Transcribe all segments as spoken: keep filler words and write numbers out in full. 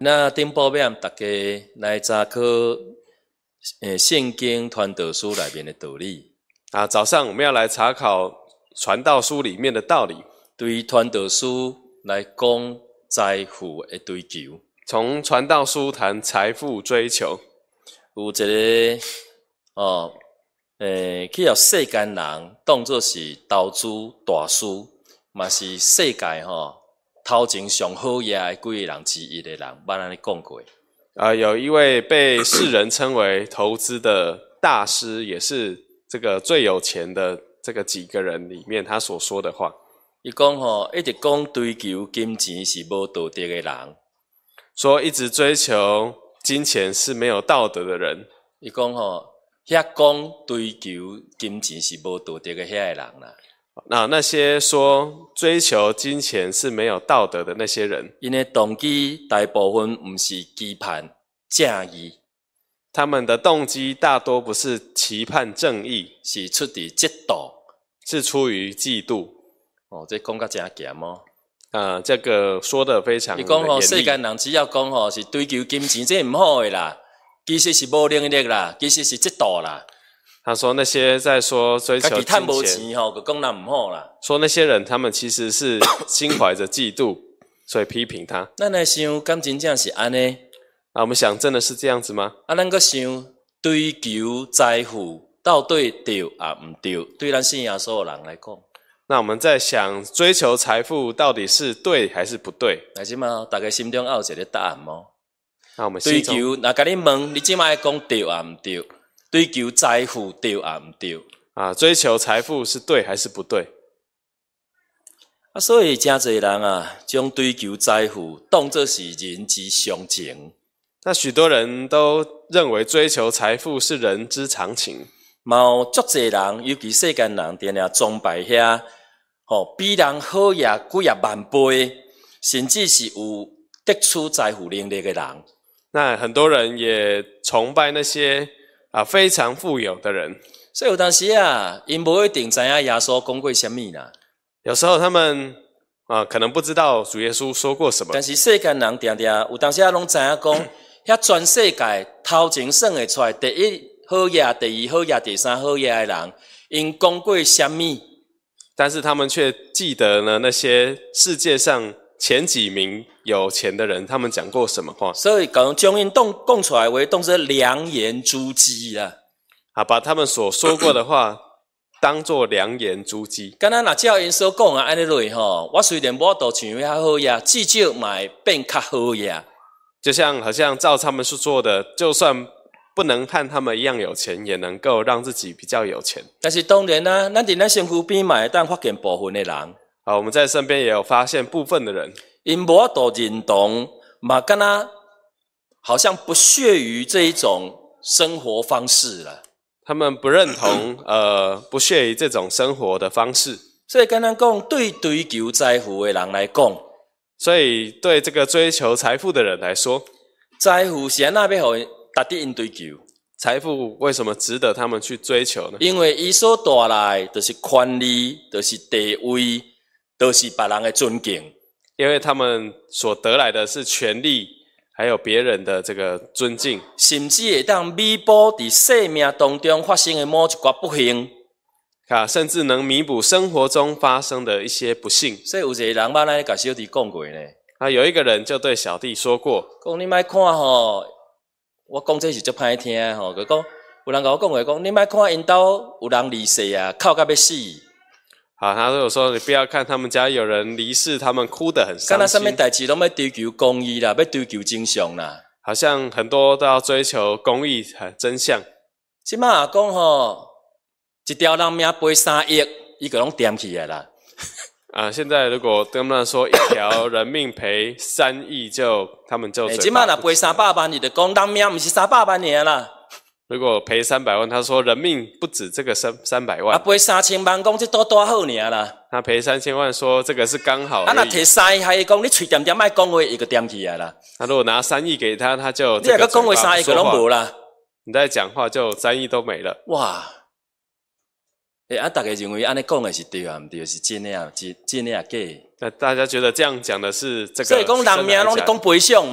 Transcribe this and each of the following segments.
那顶报面大家来查考诶圣经传道书里面的道理啊。早上我们要来查考传道书里面的道理， 对传道书来讲财富的追求。 从传道书谈财富追求， 有一个哦，诶，去互世间人当作是投资大师，嘛是世界吼、哦、头前上好业的几个人之一的人，捌安尼讲过。 啊、呃，有一位被世人称为投资的大师，也是这个最有钱的这个几个人里面，他所说的话。 伊讲吼，一直讲追求金钱是无道德的人。 说一直追求金钱是没有道德的人。 伊讲吼，遐讲追求金钱是无道德的遐个人啦。 那那些说追求金钱是没有道德的那些人， 因的动机大部分不是期盼正义， 他们的动机大多不是期盼正义， 是出于嫉妒， 是出于嫉妒。 哦，这讲甲真咸哦。 啊、呃，这个说得非常的严厉。 伊讲吼，世间人只要讲吼是追求金钱，这毋好诶啦，其实是无能力啦，其实是嫉妒啦。 他说那些在说追求金钱， 赚无钱吼，就讲人毋好啦。 说那些人他们其实是心怀着嫉妒，所以批评他。 咱来想，敢真正是安尼？ 啊，我们想真的是这样子吗？ 啊，咱搁想追求财富到底对啊毋对？对咱信仰所有人来讲。 那我们在想，追求财富到底是对还是不对？ 来即嘛，大家心中要有一个答案吗？ 那我们追求，若甲你问，你即摆讲对啊毋对？追求财富对啊毋对？ 啊，追求财富是对还是不对？ 啊，所以真侪人啊，将追求财富当作是人之常情。 那许多人都认为追求财富是人之常情。 嘛有足侪人，尤其世间人，定定崇拜遐，吼比人好也几啊万倍，甚至是有得出财富能力的人。 那很多人也崇拜那些啊非常富有的人。 所以有当时啊，因无一定知影耶稣讲过啥物啦。 有时候他们啊可能不知道主耶稣说过什么。 但是世间人定定有当时啊，拢知影讲，遐全世界头前算会出来第一好业、第二好业、第三好业的人，因讲过啥物？ 但是他们却记得呢那些世界上前几名有钱的人，他们讲过什么话？ 所以讲将因当讲出来为当作良言诛基啦。 啊，把他们所说过的话当作良言诛基。 敢若若照因所讲啊，安尼落吼，我虽然无度像遐好业，至少嘛会变较好业。 就像好像照他们所做的，就算不能和他们一样有钱，也能够让自己比较有钱。 但是当然啦、啊，咱伫咱身躯边嘛会当发现部分的人， 啊，我们在身边也有发现部分的人， 因无度认同，嘛敢若好像不屑于这一种生活方式啦。 他们不认同，呃，不屑于这种生活的方式。 所以跟咱讲，对追求财富的人来讲， 所以对这个追求财富的人来说， 财富是安那要互达得因追求？ 财富为什么值得他们去追求呢？ 因为伊所带来就是权利，就是地位，就是别人的尊敬。 因为他们所得来的是权利，还有别人的这个尊敬， 甚至会当弥补伫生命当中发生的某一寡不幸。 啊，甚至能弥补生活中发生的一些不幸。 所以有一个人捌来甲小弟讲过呢。 啊，有一个人就对小弟说过， 讲你莫看吼，我讲这是足歹听的吼。佢讲有人甲我讲过，讲你莫看因兜有人离世啊，哭到要死。 好，他就说你不要看他们家有人离世，他们哭得很伤心。 干那什么代志拢要追求公义啦，要追求真相啦。 好像很多都要追求公义和真相。 即马啊讲吼，一条人命赔三亿，伊个拢掂起来啦。 啊，现在如果跟他们说一条人命赔三亿，就他们就嘴巴不即马若赔三百万，你就讲人命毋是三百万尔啦。 如果赔三百万，他说人命不止这个三三百万。 啊，赔三千万，讲这多多好尔啦。 他赔三千万，说这个是刚好而已。 啊，若摕三亿，还讲你嘴点点爱讲话，伊个掂起来啦。 他如果拿三亿给他，他就你若个讲话三亿个拢无啦。 你在讲话就三亿都没了。 哇！诶、欸，啊，大家认为安尼讲的是对啊，毋对，是真的啊，真真的啊假的？ 那大家觉得这样讲的是这个？ 所以讲人命拢是讲赔偿嘛。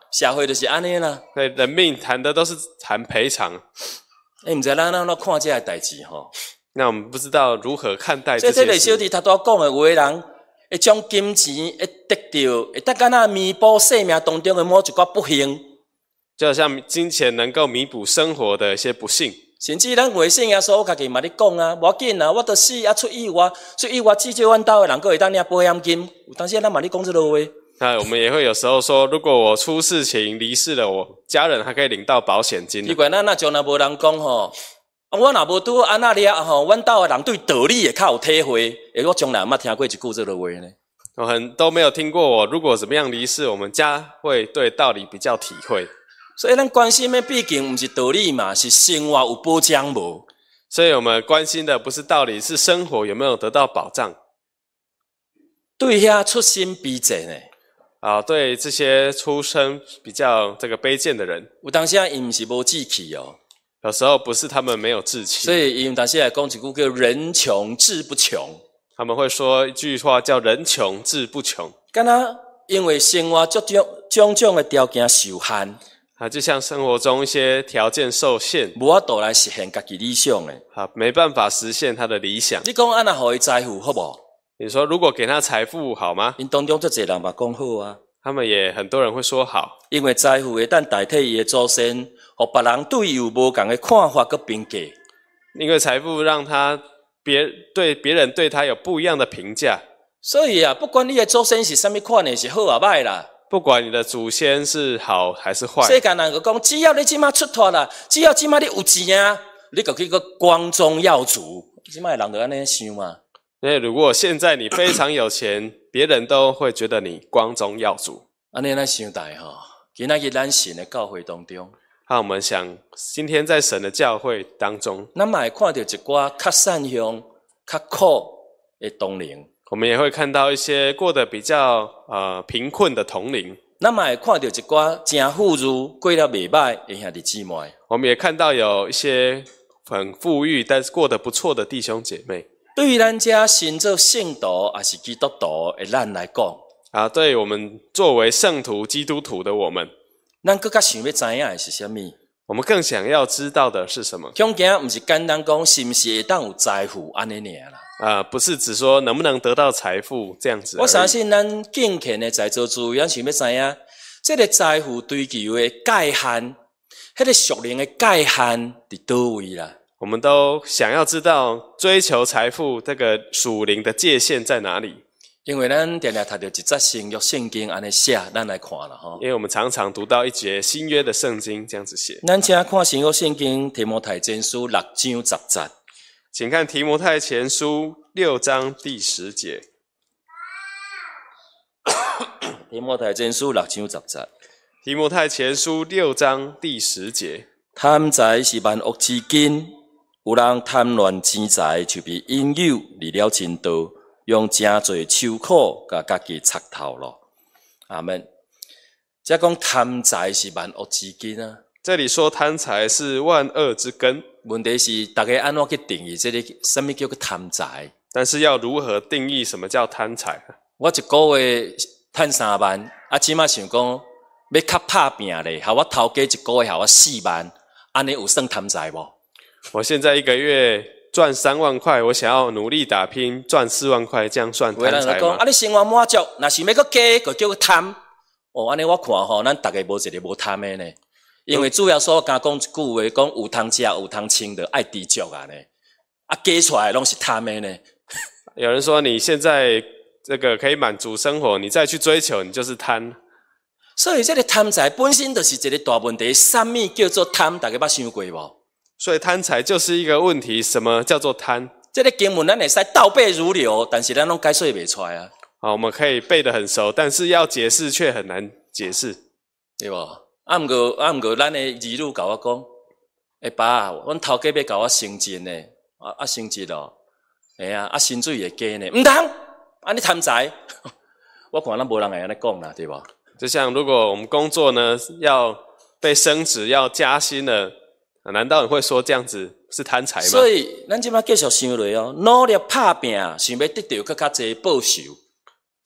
社会就是安尼啦。 所以人命谈的都是谈赔偿。 诶，毋知咱怎看这个代志吼？ 那我们不知道如何看待这这些事。 这个小弟他都讲的话，人会将金钱会得到，会得敢若弥补生命当中的某一寡不幸。 就好像金钱能够弥补生活的一些不幸。 甚至咱卫生耶稣家己嘛咧讲啊，无要紧啊，我著死啊出意外，出意外至少阮兜的人佫会当领保险金。有当时咱嘛咧讲这个话。 那我们也会有时候说，如果我出事情离世了，我家人还可以领到保险金。 奇怪，咱若将来无人讲吼，啊，我若无拄安那了吼，阮兜的人对道理会较有体会。诶，我从来毋捌听过一句这个话呢。 我很都没有听过我如果怎么样离世，我们家会对道理比较体会。 所以咱关心的毕竟毋是道理嘛，是生活有保障无。 所以我们关心的不是道理，是生活有没有得到保障。 对遐出身卑贱的啊，对这些出身比较这个卑贱的人， 有当时啊，伊毋是无志气哦。 有时候不是他们没有志气， 所以伊有当时来讲一句叫“人穷志不穷”。 他们会说一句话叫“人穷志不穷”。 敢若因为生活种种种种的条件受限。 啊，就像生活中一些条件受限， 无法度来实现家己理想的， 啊，没办法实现他的理想。 你讲安那互伊财富好无？ 你说如果给他财富好吗？ 因当中足侪人嘛讲好啊， 他们也很多人会说好， 因为财富会当代替伊的祖先，互别人对伊有无共的看法佮评价。 因为财富让他别对别人对他有不一样的评价。 所以啊，不管你的祖先是啥物款的，是好啊歹啦。 不管你的祖先是好还是坏， 世间人就讲，只要你即马出脱啦，只要即马你有钱啊，你就去个光宗耀祖。即马人就安尼想嘛。 因为如果现在你非常有钱，别人都会觉得你光宗耀祖。 安尼咱想大吼，今仔日咱神的教会当中， 那我们想，今天在神的教会当中， 咱嘛会看到一寡较善向、较苦的同龄。 我们也会看到一些过得比较呃贫困的同龄， 咱嘛会看到一寡真富裕、过得袂歹的兄弟姊妹。 我们也看到有一些很富裕但是过得不错的弟兄姐妹。 对于咱这身做圣徒还是基督徒的咱来讲， 啊，对我们作为圣徒、基督徒的我们， 咱更加想要知影的是啥物？ 我们更想要知道的是什么？ 恐惊毋是简单讲是毋是会当有财富安尼尔啦。 啊，不是只说能不能得到财富这样子。 我相信咱敬虔的在座诸位，咱想要知影，这个财富追求的界限，迄个属灵的界限伫倒位啦？ 我们都想要知道追求财富这个属灵的界限在哪里。 因为咱常常读到一节新约圣经安尼写，咱来看啦吼。 因为我们常常读到一节新约的圣经这样子写。 咱请看新约圣经提摩太前书六章十节。 请看提摩太前书六章第十节。 提摩太前书六章十节。 提摩太前书六章第十节。 贪财是万恶之根，有人贪恋钱财，就被引诱离了真道，用真侪愁苦甲家己插头咯。阿们。即讲贪财是万恶之根啊。 这里说贪财是万恶之根， 问题是大家安怎去定义这个什么叫做贪财？ 但是要如何定义什么叫贪财？ 我一个月赚三万，啊，即马想讲要较拍拼咧，和我头家一个月和我四万，安尼有算贪财无？ 我现在一个月赚三万块，我想要努力打拼赚四万块，这样算贪财吗？ 有人讲啊，你生活满足，若是要搁加，就叫做贪。哦，安尼我看吼，咱大家无一个无贪的呢。因为主要所讲讲一句话，讲有通食有通穿的爱知足啊呢，啊加出来拢是贪的呢。 有人说你现在这个可以满足生活，你再去追求，你就是贪。 所以这个贪财本身就是一个大问题。什么叫做贪？大家捌想过无？ 所以贪财就是一个问题。什么叫做贪？ 这个经文咱会使倒背如流，但是咱拢解说袂出来啊。 好，我们可以背得很熟，但是要解释却很难解释， 对无？啊，毋过啊，毋过，咱的儿女甲我讲，诶、欸、爸，阮头家要甲我升职呢，啊啊升职咯，哎啊，啊薪水会加呢，毋通，安尼贪财，我看咱无人会安尼讲啦，对无？ 就像如果我们工作呢要被升职、要加薪了，难道你会说这样子是贪财吗？ 所以咱即摆继续想落哦，努力拍拼，想要得到更较侪报酬。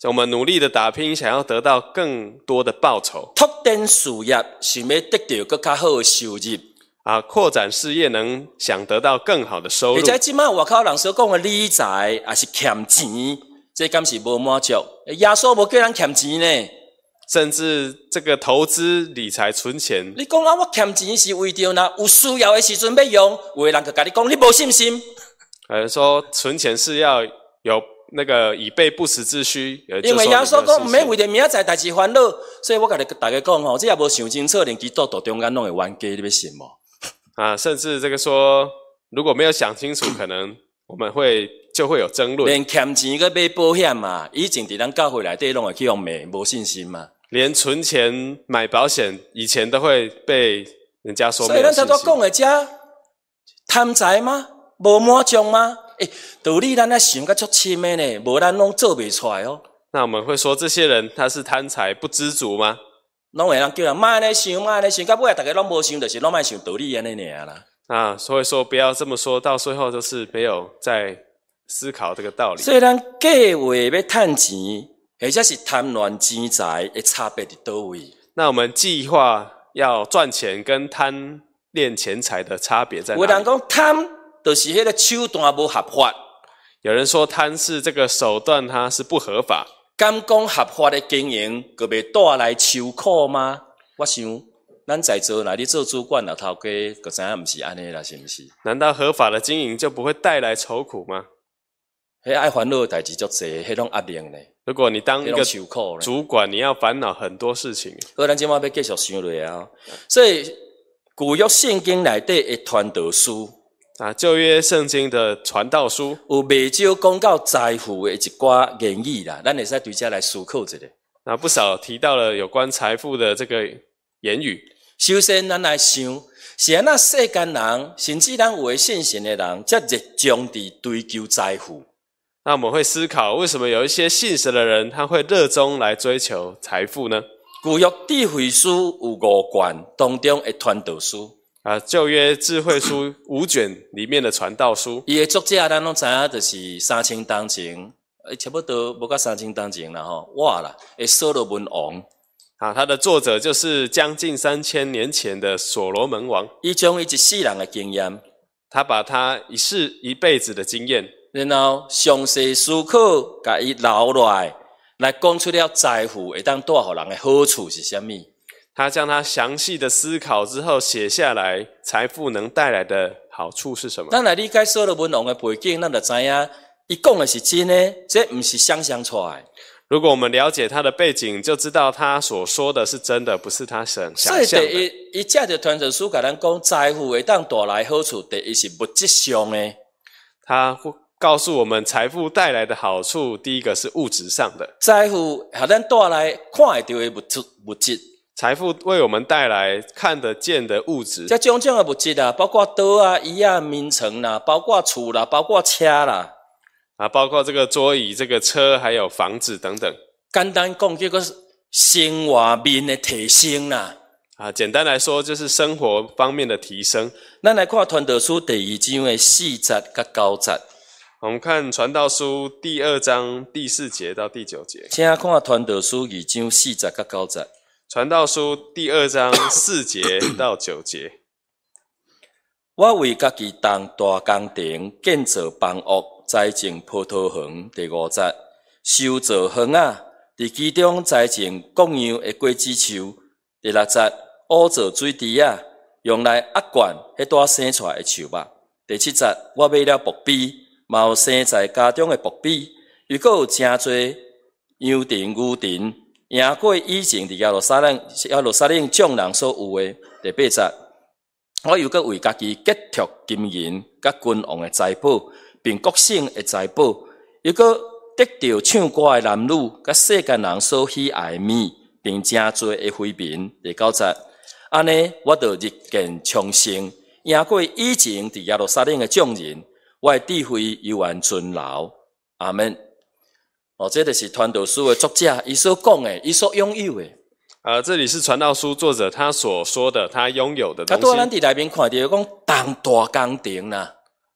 我们努力的打拼，想要得到更多的报酬， 拓展事业，想要得到更较好的收入。 啊，扩展事业能想得到更好的收入。 而且即摆外口人所讲的理财，也是欠钱，这敢是无满足。耶稣无叫人欠钱呢。 甚至这个投资理财存钱， 你讲啊，我欠钱是为着呐有需要的时阵要用，有的人就甲你讲你无信心。 有人说存钱是要有那个以备不时之需， 因为耶稣讲唔免为着明仔载代志烦恼，所以我甲你大家讲吼，这也无想清楚，连基督徒中间拢会冤家，你要信无？ 啊，甚至这个说，如果没有想清楚，可能我们会就会有争论。 连欠钱个买保险嘛，以前伫咱教会内底拢会去用骂，无信心嘛。 连存钱买保险，以前都会被人家说没有信心。 所以咱才讲的这贪财吗？无满足吗？诶、欸，道理咱咧想甲足深的呢，无咱拢做袂出来哦。 那我们会说这些人他是贪财不知足吗？ 拢会人叫人莫安尼想，莫安尼想，到尾啊，大家拢无想，就是拢莫想道理安尼尔啦。 啊，所以说不要这么说，到最后就是没有在思考这个道理。 所以咱计划要趁钱，或者是贪婪钱财的差别伫倒位？ 那我们计划要赚钱跟贪恋钱财的差别在哪里？ 有人讲贪，就是迄个手段无合法。 有人说贪是这个手段，它是不合法。 敢讲合法的经营，佮袂带来愁苦吗？我想，咱在座若你做主管老头家，佮知影毋是安尼啦，是毋是？ 难道合法的经营就不会带来愁苦吗？ 迄爱烦恼的代志足侪，迄种压力呢。 如果你当一个愁苦主管，你要烦恼很多事情。 好，咱今晚要继续想落啊。所以旧约圣经内底的传道书。 啊，旧约圣经的传道书有袂少讲到财富的一寡言语啦，咱会使对这来思考一下。 那不少提到了有关财富的这个言语。 首先，咱来想，是安那世间人，甚至咱有诶信心的人，才热衷地追求财富。 那我们会思考，为什么有一些信神的人，他会热衷来追求财富呢？ 旧约智慧书有五卷，当中的传道书。 啊，旧约智慧书五卷里面的传道书， 伊的作者咱拢知影，就是三千当前，诶，差不多无到三千当前啦吼，我啦，诶，所罗门王。 啊，他的作者就是将近三千年前的所罗门王。 伊将伊一世人的经验， 他把他一世一辈子的经验， 然后详细思考，甲伊留落来，来讲出了财富会当带互人的好处是啥物。 他将他详细的思考之后写下来，财富能带来的好处是什么？ 咱来理解所罗门王的背景，咱就知影，伊讲的是真的，这不是想象出来。 如果我们了解他的背景，就知道他所说的是真的，不是他想想象的。 所以第一，伊借着传道书甲咱讲，财富会当带来好处，第一是物质上的。 他告诉我们，财富带来的好处，第一个是物质上的。 财富互咱带来看会到的物质，物质。 财富为我们带来看得见的物质， 这种种的物质啊，包括桌啊、椅啊、眠床啦，包括厝啦，包括车啦， 啊，包括这个桌椅、这个车，还有房子等等。 简单讲，叫做生活面的提升啦。 啊，简单来说，就是生活方面的提升。 咱来看传道书第二章的四节甲九节。 我们看传道书第二章第四节到第九节。 请看传道书二章四节甲九节。 传道书第二章四节到九节。 我为家己当大工程建造房屋，栽种葡萄园。第五节，修造园啊，伫其中栽种各样的果子树。第六节，挖造水池啊，用来压灌迄带生出来的树木。第七节，我买了薄比，嘛有生在家中的薄比，又阁有真侪羊群牛群。赢过以前伫耶路撒冷、耶路撒冷众人所有的。第八节，我又阁为家己结托金银、甲君王的财宝，并各省的财宝，又阁得到唱歌的男女，甲世间人所喜爱的物，并真侪的妃嫔。第九节，安尼我就日渐昌盛，赢过以前伫耶路撒冷的众人，我的智慧犹原存留。阿们。哦，这就是传道书的作者，伊所讲的，伊所拥有的。 呃，这里是传道书作者他所说的，他拥有的东西。 啊，对，咱伫内面看到讲当大工程啦。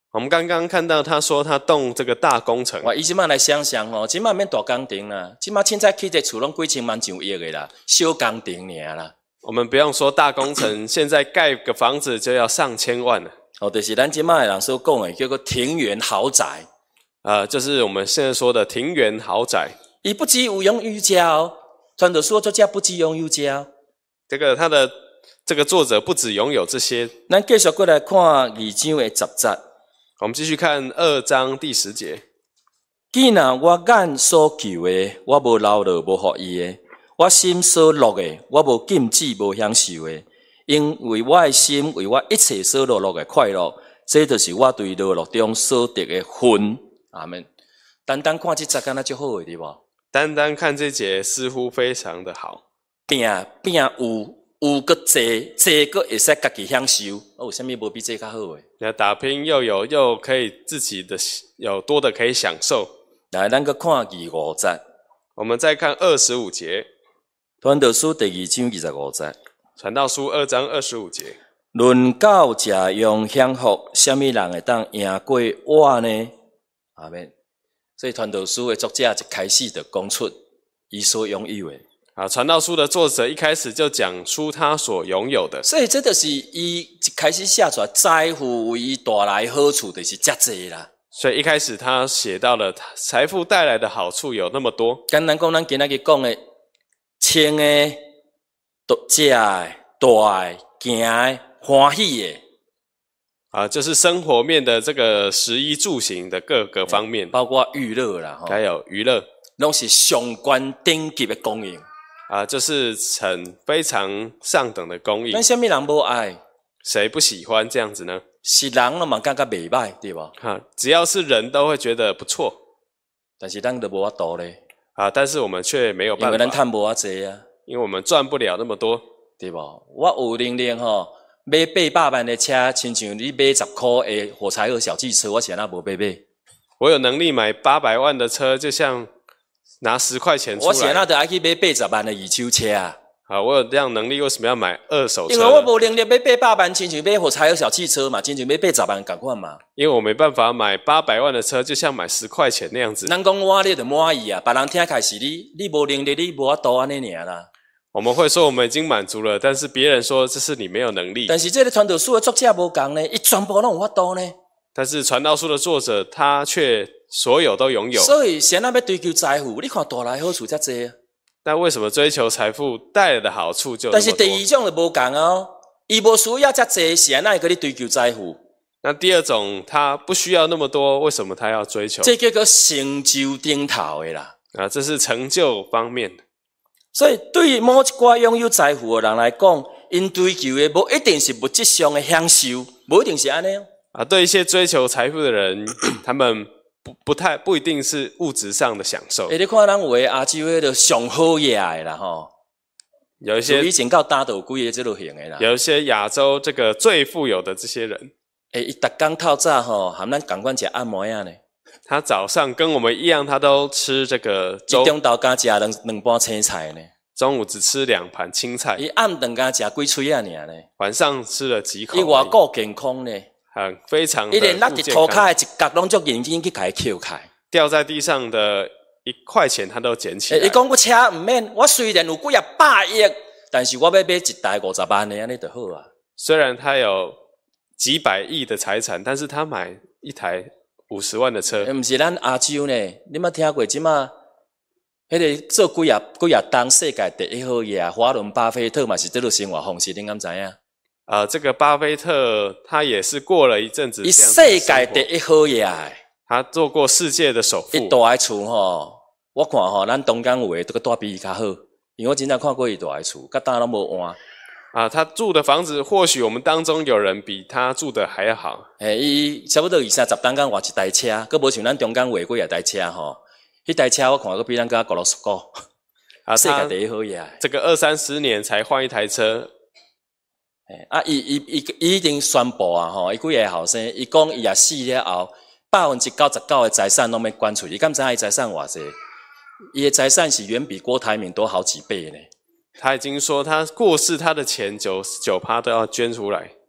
我们刚刚看到他说他动这个大工程， 哇！伊即摆来想想吼，即摆免大工程啦，即摆凊彩起一个厝拢几千万上亿的啦，小工程尔啦。 我们不用说大工程，现在盖个房子就要上千万了。 哦，就是咱即摆的人所讲的，叫做庭园豪宅。 呃，就是我们现在说的庭园豪宅。 伊不止有拥有家哦，传道书作者不止拥有家。 这个他的这个作者不只拥有这些。 咱继续过来看二章的十节。 我们继续看二章第十节。 既然我眼所求的，我无留落无互伊的；我心所乐的，我无禁止无享受的。因为我的心为我一切所落落的快乐，这就是我对乐乐中所得的分。阿门。单单看这节敢若就好诶，对无？ 单单看这节似乎非常的好。 拼拼有。有个济济个会使家己享受，哦，有啥物无比这较好诶？ 那打拼又有又可以自己的有多的可以享受。 来，咱个看二五节， 我们再看二十五节。 传道书第二章二十五节。 传道书二章二十五节。 论到这样享福，什么人会当赢过我呢？阿们。所以传道书的作者一开始就讲出伊所拥有的。 啊，传道书的作者一开始就讲出他所拥有的， 所以这就是伊一开始写出来，财富为伊带来好处就是遮济啦。 所以一开始他写到了财富带来的好处有那么多。 简单讲，咱今仔日讲的，穿的、食的、住的、行的、欢喜的， 啊，就是生活面的这个食衣住行的各个方面， 包括娱乐啦， 还有娱乐， 拢是上关顶级的供应。 啊，就是很非常上等的供应。 咱什么人无爱？ 谁不喜欢这样子呢？ 是人了嘛，感觉袂歹，对吧？ 哈，只要是人都会觉得不错。 但是咱都无法度咧。 啊，但是我们却没有办法， 因为咱赚无偌济啊， 因为我们赚不了那么多， 对吧？我有能力吼，买八百万的车，亲像你买十块的火柴盒小汽车，我是安那无买买。 我有能力买八百万的车，就像拿十块钱出来， 我现在就爱去买八十万的二手车啊！ 啊，我有这样能力，为什么要买二手车？ 因为我无能力买八百万，亲像买火柴盒小汽车嘛，亲像买八十万同款嘛。 因为我没办法买八百万的车，就像买十块钱那样子。 人讲我你就满意啊，别人听开始你你无能力，你无法度安尼尔啦。 我们会说我们已经满足了，但是别人说这是你没有能力。 但是这个传道书的作者无共呢，伊全部拢有法度呢。 但是传道书的作者他却所有都拥有。 所以谁那要追求财富？你看带来好处遮济啊。 那为什么追求财富带来的好处就那么多？ 但是第二种就无共哦，伊无需要遮济，是安那会搁你追求财富？ 那第二种他不需要那么多，为什么他要追求？ 这叫做成就顶头的啦。 啊，这是成就方面的。 所以对某一寡拥有财富的人来讲，因追求的无一定是物质上的享受，无一定是安尼。 啊，对一些追求财富的人，他们不不太不一定是物质上的享受。 诶，你看咱有诶亚洲迄个上好野的啦吼， 有一些以前到大斗几个这路型的啦。 有一些亚洲这个最富有的这些人， 诶，伊逐工透早吼，含咱共款食按摩呀呢。 他早上跟我们一样，他都吃这个粥， 中昼敢食两两盘青菜呢。 中午只吃两盘青菜， 伊暗顿敢食几喙啊尔呢。 晚上吃了几口。 伊偌够健康呢。 很非常的伊连咱伫涂骹的一角拢足认真去甲伊捡开， 掉在地上的一块钱他都捡起来。 伊讲我车毋免，我虽然有几啊百亿，但是我要买一台五十万的安尼就好啊。 虽然他有几百亿的财产，但是他买一台五十万的车。 毋是咱亚洲呢？你捌听过即马迄个做几啊几啊档世界第一好嘢，华伦巴菲特嘛是这种生活方式，你敢知影？ 啊、呃，这个巴菲特他也是过了一阵子这样子的生活。伊世界第一好嘢， 他做过世界的首富。 伊住的厝吼，我看吼，咱东港有诶都个住比伊较好，因为我真正看过伊住的厝，甲当拢无换。 啊，他住的房子，或许我们当中有人比他住的还要好。 诶，伊差不多二三十档间换一台车，佮无像咱中港话几啊台车吼，迄台车我看佮比咱较五六十个。 啊， 世界第一好嘢。 这个二三十年才换一台车。 诶，啊，伊伊伊伊已经宣布啊，吼，伊几个后生，伊讲伊也死了后，百分之九十九的财产拢要捐出去。你敢知影伊财产偌济？伊的财产是远比郭台铭多好几倍呢。 他已经说，他过世他的钱九十九趴都要捐出来。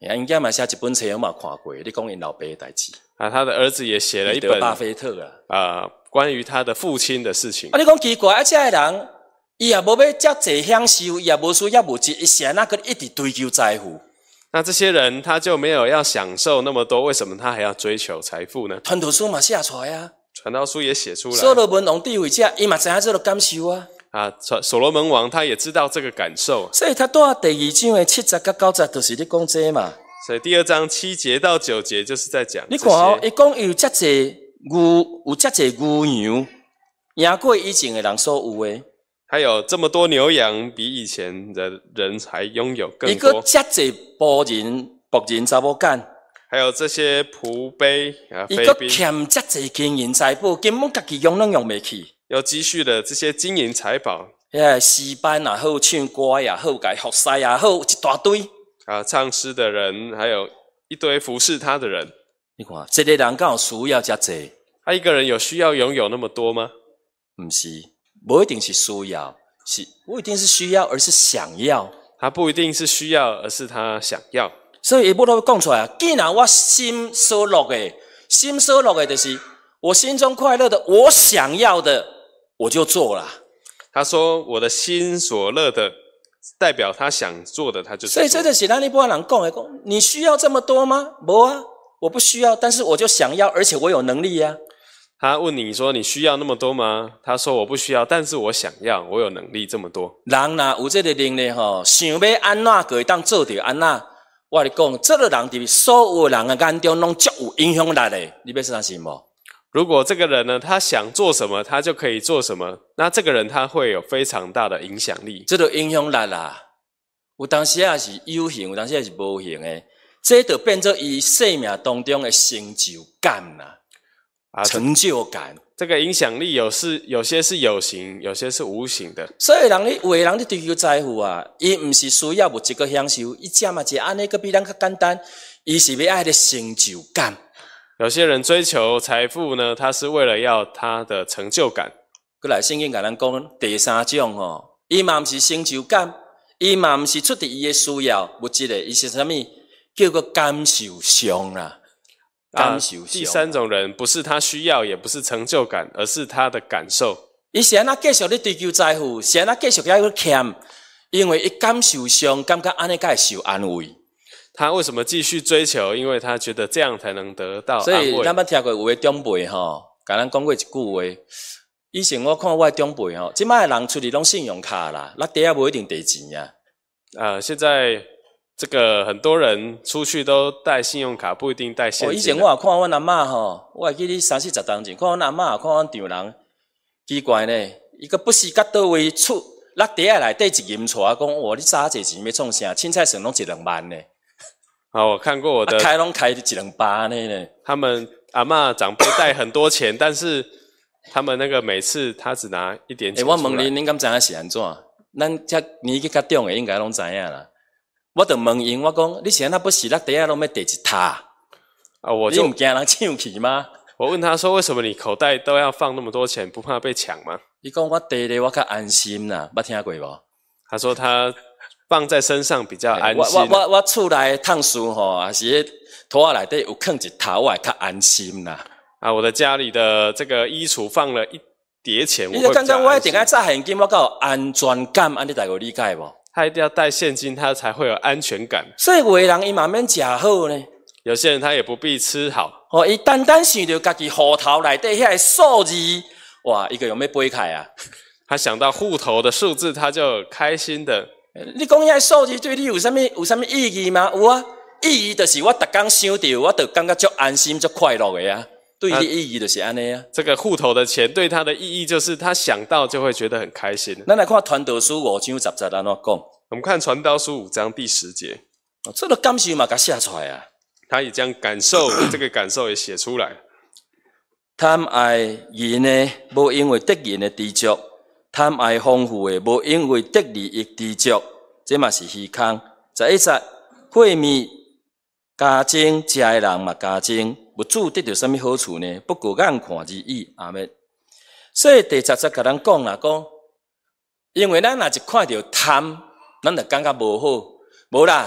啊，因囝嘛写一本册，我嘛看过。你讲因老爸的代志啊，他的儿子也写了一本巴菲特啊， 啊，关于他的父亲的事情。 啊，你讲奇怪，啊，这个人伊也无要遮济享受，伊也无需要物质，伊现在个一直追求财富。 那这些人他就没有要享受那么多，为什么他还要追求财富呢？ 传道书嘛写出来啊， 传道书也写出来。 所罗门王智慧者，伊嘛知影这个感受啊。 啊，所罗门王他也知道这个感受， 所以他带第二章的七十到九十，就是咧讲这嘛。 所以第二章七节到九节就是在讲你看哦，伊讲有遮济牛，有遮济牛羊，赢过以前的人所有的。 还有这么多牛羊，比以前的人还拥有更多。 伊个遮济仆人、仆人查某囝， 还有这些仆婢啊、 伊个妃嫔， 欠遮济金银财宝，根本家己用拢用袂起。 有积蓄的这些金银财宝， 哎，诗班也好，唱歌也好，甲服侍也好，一大堆啊，唱诗的人，还有一堆服侍他的人。 你看，这个人敢有需要遮济？ 他一个人有需要拥有那么多吗？ 不是，不一定是需要，是不一定是需要，而是想要。 他不一定是需要，而是他想要。 所以伊要都讲出来，既然我心所乐的，心所乐的，就是我心中快乐的，我想要的，我就做了。 他说：“我的心所乐的，代表他想做的，他就做。” 所以这就是咱一般人讲的，讲你需要这么多吗？没啊，我不需要，但是我就想要，而且我有能力呀、啊。 他问你说：“你需要那么多吗？”他说：“我不需要，但是我想要，我有能力这么多。” 人若有这个能力吼，想要安怎可以当做到安怎。我跟你讲，这个人伫所有人的眼中拢足有影响力的，你要相信无？ 如果这个人呢，他想做什么，他就可以做什么。那这个人他会有非常大的影响力。 这个影响力啦，有当时也是有形，有当时也是无形的。这就变做伊生命当中的成就感啦，啊，成就感。 这个影响力有是有些是有形，有些是无形的。 所以人咧，有的人咧追求财富啊，伊唔是需要物质个享受，伊只嘛是安尼个比咱较简单，伊是要爱的成就感。 有些人追求财富呢，他是为了要他的成就感。 过来圣经甲咱讲第三种吼，伊嘛毋是成就感，伊嘛毋是出自伊的需要物质的，伊是啥物？叫做感受上啦。感受上、啊。 第三种人不是他需要，也不是成就感，而是他的感受。 伊是安那继续咧追求财富，是安那继续遐去欠，因为伊感受上感觉安尼才会受安慰。 他为什么继续追求？因为他觉得这样才能得到安慰。 所以咱捌听过有的长辈吼，甲咱讲过一句话。以前我看我的长辈吼，即摆的人出去拢信用卡啦，那底下无一定地钱呀。 啊，现在这个很多人出去都带信用卡，不一定带现金。 哦，以前我也看阮阿嬷吼，我会记你三四十当前，看阮阿嬷，看阮丈人，奇怪呢，伊个不时甲倒位出，落底下内底一银出来讲，哇，你揸这钱要创啥？凊彩算拢一两万呢。 啊，我看过我的、 啊、开拢开一两百呢呢。 他们阿嬷长辈带很多钱，但是他们那个每次他只拿一点钱出来。 欸、我问你，恁敢知影是安怎？咱遮年纪较长的应该拢知影啦。我就问因，我讲你是安那不时落底下拢要第一塔啊？我就你唔惊人抢去吗？ 我问他说，为什么你口袋都要放那么多钱，不怕被抢吗？ 伊讲我第咧我较安心啦，捌听过无？ 他说他放在身上比较安心。 我我我我厝内烫书吼，还是咧拖仔内底有放一头，我会较安心啦。 啊，我的家里的这个衣橱放了一叠钱， 你就刚刚我一定要带现金，我较有安全感，安尼大家有理解无？ 他一定要带现金，他才会有安全感。 所以有的人伊嘛免食好呢， 有些人他也不必吃好。 哦，伊单单想着家己户头内底遐个数字，哇，伊个有要飞开啊！ 他想到户头的数字，他就开心的。 你讲遐数字对你有啥物有啥物意义吗？有啊，意义就是我逐工想着，我就感觉足安心、足快乐的啊。对伊的意义就是安尼啊。 这个户头的钱对他的意义就是他想到就会觉得很开心。 咱来看传道书五章十节安怎讲？ 我们看传道书五章第十节， 哦、这个感受嘛，甲写出来啊。 他也将感受这个感受也写出来。 贪爱人呢，无因为得人的知足；贪爱丰富的，无因为得利益知足。这嘛是虚空。十一节，会面加增，食的人嘛加增。物主得到什么好处呢？不过眼看而已。阿妹，所以第十节甲咱讲啦，讲，因为咱若是看到贪，咱就感觉无好，无啦。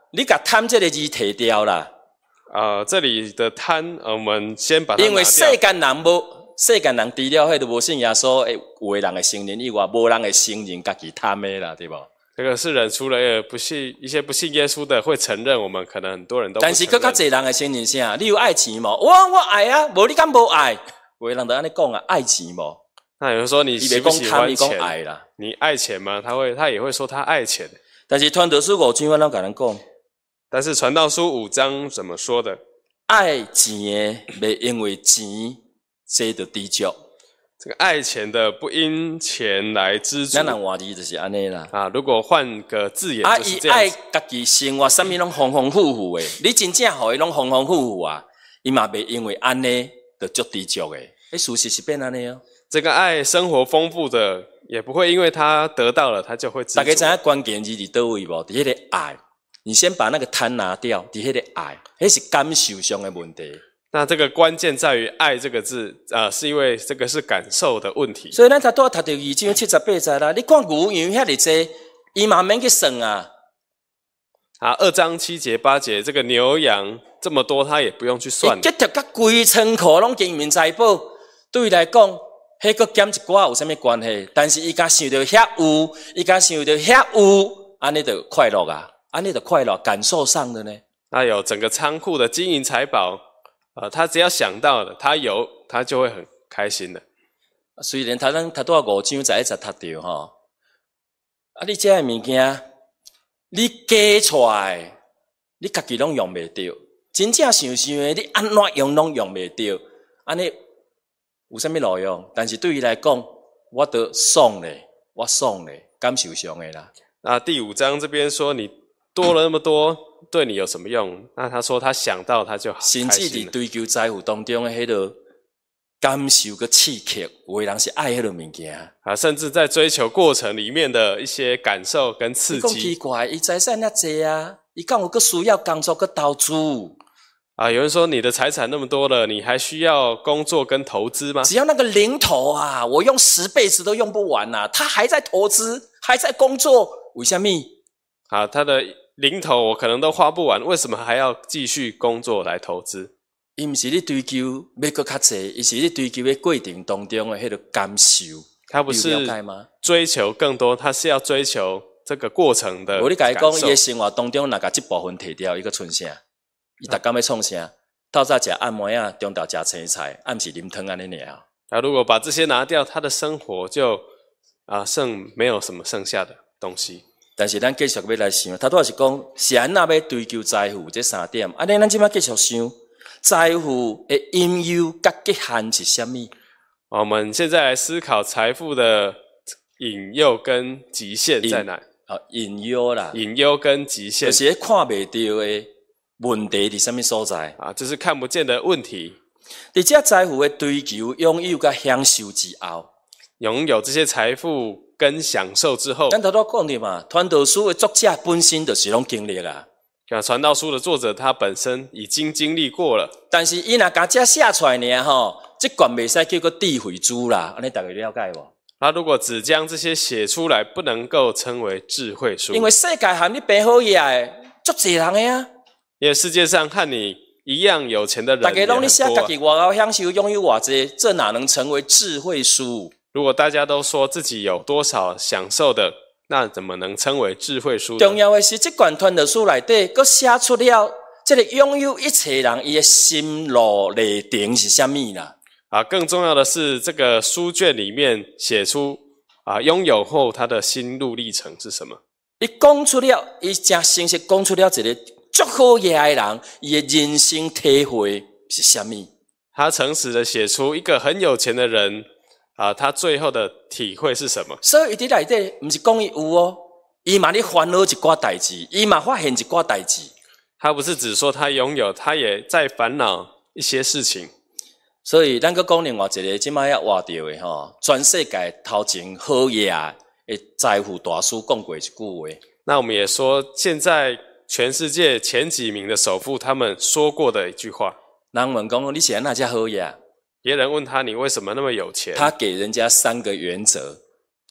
你甲贪这个字摕掉啦。 呃，这里的贪，呃我们先把它拿掉。 因为世间人无，世间人除了迄个无信耶稣诶，有的人会承认以外，无人会承认家己贪的啦，对不？ 这个世人除了不信一些不信耶稣的会承认，我们可能很多人都不承认。 但是更较侪人会承认啥？你有爱钱无？我我爱啊，无你敢无爱？有的人就安尼讲啊，爱钱无？ 那有人说你喜不喜欢钱？ 爱啦， 你爱钱吗？他会，他也会说他爱钱。 但是传道书五章我拢甲人讲。 但是传道书五章怎么说的？ 爱钱的，袂因为钱这就知足。 这个爱钱的不因钱来知足。 咱人话字就是安尼啦。 啊，如果换个字眼就是这样子。啊， 伊爱家己生活，啥物拢丰丰富富的，你真正互伊拢丰丰富富啊，伊嘛袂因为安尼就足知足的。诶，事实是变安尼哦。 这个爱生活丰富的，也不会因为他得到了，他就会知足。 大家知影关键字伫倒位无？伫迄个爱。你先把那个贪拿掉，伫迄个爱，迄是感受上的问题。 那这个关键在于爱这个字，呃，是因为这个是感受的问题。 所以咱头拄读到二章七十八节啦，你看牛羊遐尼济，伊嘛免去算啊。 啊，二章七节八节，这个牛羊这么多，他也不用去算。 伊结合甲规仓库拢经营财宝，对伊来讲，迄个减一寡有啥物关系？但是伊甲想到遐有，伊甲想到遐有，安尼就快乐啊。安尼的快乐，感受上的呢？ 那有整个仓库的金银财宝，呃，他只要想到的，他有，他就会很开心的。 虽然他咱读多五章才一直读到吼，啊，你这物件，你加出来，你家己拢用袂着，真正想想的，你安怎用拢用袂着，安尼有啥物路用？但是对伊来讲，我得爽咧，我爽咧，感受上的啦。 那第五章这边说你。多了那么多，对你有什么用？那他说他想到他就好开心了。 甚至伫追求财富当中的迄个感受个刺激，有的人是爱迄个物件啊，甚至在追求过程里面的一些感受跟刺激。 你讲奇怪，伊财产遐济啊，伊敢有个需要工作个投资啊？有人说你的财产那么多了，你还需要工作跟投资吗？ 只要那个零头啊，我用十辈子都用不完啊，他还在投资，还在工作，为什么？ 啊，他的零头我可能都花不完，为什么还要继续工作来投资？ 伊毋是你追求要搁较济，伊是你追求的过程当中的迄个感受。 他不是追求更多，他是要追求这个过程的感受。 我你甲伊讲，伊的生活当中若甲这部分摕掉，伊搁剩啥？伊逐工要创啥？透早食按摩啊，中昼食青菜，暗时啉汤安尼尔。 啊，如果把这些拿掉，他的生活就啊剩没有什么剩下的东西。 但是咱继续要来想，他拄是讲是安那要追求财富这三点，安尼咱即摆继续想，财富的引诱甲极限是啥物？ 我们现在来思考财富的引诱跟极限在哪？ 啊，引诱啦， 引诱跟极限， 就是看袂到的问题伫啥物所在？ 啊，这是看不见的问题。 伫这财富的追求、拥有甲享受之后， 拥有这些财富。跟享受之后， 咱头拄讲的嘛，传道书的作者本身就是拢经历啦。 像传道书的作者，他本身已经经历过了。 但是伊若甲这写出来呢，吼，这管袂使叫个智慧书啦，安尼大家了解无？ 他如果只将这些写出来，不能够称为智慧书。 因为世界和你变好嘢的，足侪人的啊。 因为世界上和你一样有钱的人也很多啊。 大家拢你写家己外口享受拥有偌济，这哪能成为智慧书？ 如果大家都说自己有多少享受的，那怎么能称为智慧书呢？ 重要的是，这卷传道书内底，佮写出了这个拥有一切人伊的心路历程是啥物啦？ 啊，更重要的是，这个书卷里面写出啊，拥有后他的心路历程是什么？ 伊讲出了，伊真诚实讲出了一个足好嘢的人，伊的人生体会是啥物？ 他诚实的写出一个很有钱的人。啊，他最后的体会是什么？ 所以伊伫内底，毋是讲伊有哦，伊嘛咧烦恼一寡代志，伊嘛发现一寡代志。 他不是只说他拥有，他也在烦恼一些事情。 所以咱搁讲另外一个，即摆要活着的吼，全世界头前好嘢的财富大师讲过一句话。 那我们也说，现在全世界前几名的首富，他们说过的一句话。 人问讲，你是安那遮好嘢？ 别人问他你为什么那么有钱？ 他给人家三个原则，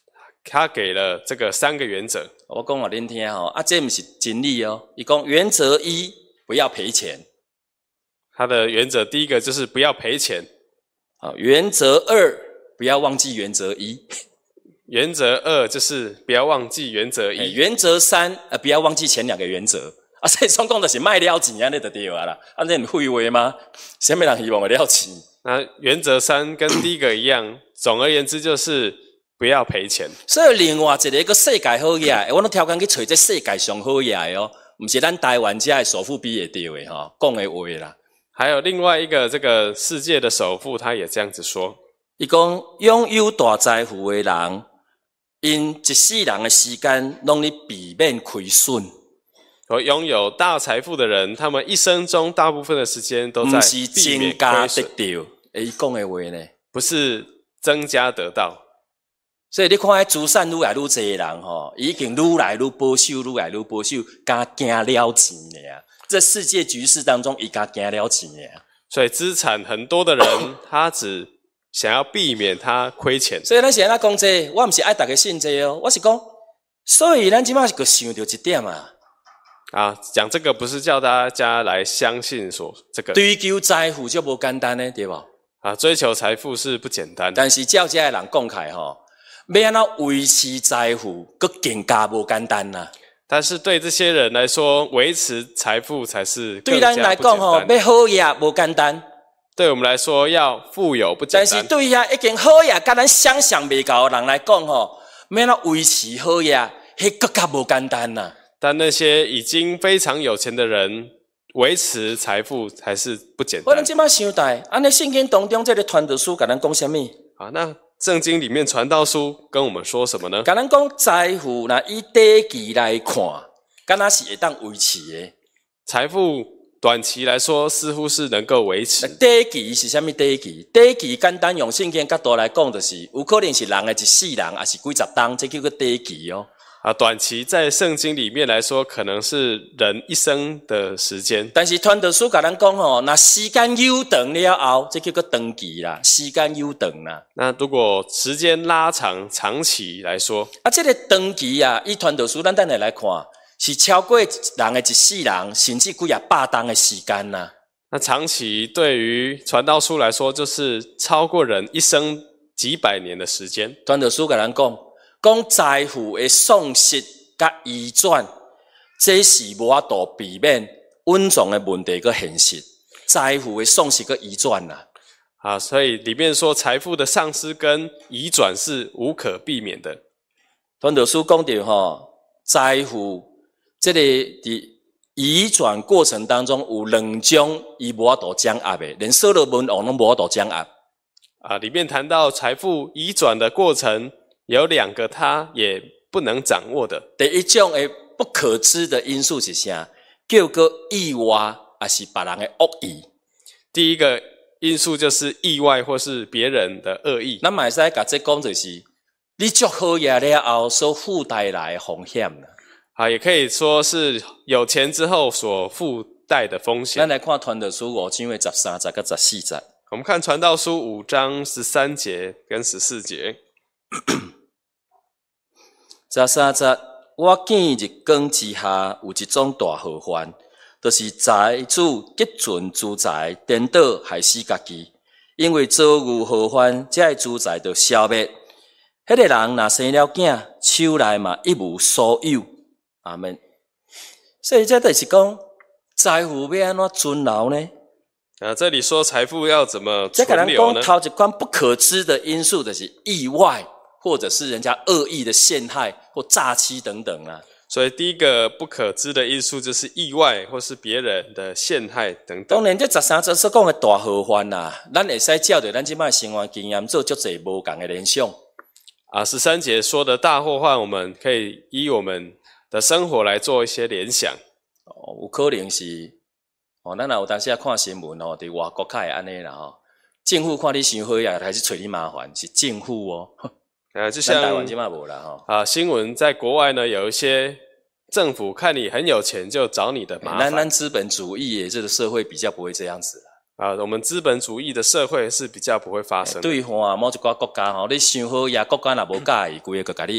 他给了这个三个原则。 我讲互恁听吼，啊，这不是真理哦。伊讲原则一，不要赔钱。 他的原则第一个就是不要赔钱。 好，原则二，不要忘记原则一。 原则二就是不要忘记原则一。 原则三，呃，不要忘记前两个原则。啊，所以总共就是卖了钱安尼就对啊啦。啊，那你废话吗？什么人希望会了钱？ 那原则三跟第一个一样，总而言之就是不要赔钱。 所以另外一个个世界好嘢，我拢挑拣去找这世界上好嘢哦，唔是咱台湾遮的首富比会对的吼，讲的话啦。 还有另外一个这个世界的首富，他也这样子说：， 伊讲拥有大财富的人，因一世人的时间拢咧避免亏损。 而拥有大财富的人，他们一生中大部分的时间都在避免亏损。 诶，伊讲的话呢， 不是增加得到。 所以你看，资产愈来愈济的人吼，已经愈来愈保守，愈来愈保守，加惊了钱尔。这世界局势当中，伊加惊了钱尔。 所以资产很多的人，他只想要避免他亏钱。 所以咱现在讲这，我唔是爱大家信这哦，我是讲，所以咱即马是个想到一点啊。 啊，讲这个不是叫大家来相信说这个追求财富就无简单呢，对吧？ 啊，追求财富是不简单， 但是照这的人讲开吼，要安怎维持财富，佫更加无简单呐。 但是对这些人来说，维持财富才是更对咱加不简单。 来讲吼，要好嘢无简单。 对我们来说，要富有不简单。 但是对遐已经好嘢，甲咱想象未到的人来讲吼，要安怎维持好嘢，迄佫较无简单呐。 但那些已经非常有钱的人，维持财富还是不简单。 我咱即摆想待，安尼圣经当中这个传道书甲咱讲什么？ 好，那圣经里面传道书跟我们说什么呢？ 甲咱讲财富，那以短期来看，敢若是会当维持的。 财富短期来说，似乎是能够维持。 短期是啥物短期？短期简单用圣经角度来讲，就是有可能是人的一世人，还是几十冬，这叫做短期哦。 啊，短期在圣经里面来说，可能是人一生的时间。 但是传道书甲咱讲吼，那时间悠长了后，这叫做长期啦，时间悠长啦。 那如果时间拉长、长期来说， 啊，这个长期啊，以传道书咱等下来看，是超过人的一世人，甚至几啊百冬的时间呐。 那长期对于传道书来说，就是超过人一生几百年的时间。 传道书甲咱讲。讲财富的丧失甲移转，这是无法度避免稳重的问题个现实。财富的丧失个移转啦， 啊，所以里面说财富的丧失跟移转是无可避免的。 传道书讲到吼，财富这个伫移转过程当中有两种伊无法度掌握的，连所罗门王拢无法度掌握。 啊，里面谈到财富移转的过程。有两个他也不能掌握的。 第一种的不可知的因素是啥？叫做意外，还是别人的恶意？ 第一个因素就是意外或是别人的恶意。 咱嘛会使甲这讲就是，你做好嘢了后所附带来的风险啦。 啊，也可以说是有钱之后所附带的风险。 咱来看传道书五章的十三节跟十四节。 我们看传道书五章十三节跟十四节。 十三节，我见日光之下有一种大祸患，就是财主积存资财，颠倒害死家己。因为遭遇祸患，这资财就消灭。迄个人若生了囝，手内嘛一无所有。阿门。所以这就是讲，财富要安怎存留呢？ 啊，这里说财富要怎么这个人存留呢？ 讲头一关不可知的因素，就是意外。或者是人家恶意的陷害或诈欺等等啊， 所以第一个不可知的因素就是意外或是别人的陷害等等。 当然，这十三节所讲的大祸患啊，咱会使照着咱即摆生活经验做足侪无共的联想啊。十三节说的大祸患，我们可以依我们的生活来做一些联想。 哦，有可能是哦，咱若有当时啊看新闻哦，伫外国较会安尼啦吼，政府看你伤好呀，开始找你麻烦，是政府哦。 啊，就像啊，新闻在国外呢，有一些政府看你很有钱，就找你的麻烦。 咱咱资本主义的这个社会比较不会这样子啊，我们资本主义的社会是比较不会发生的。 对吼，某一寡国家吼，你想好呀，国家若无介意，规个就甲你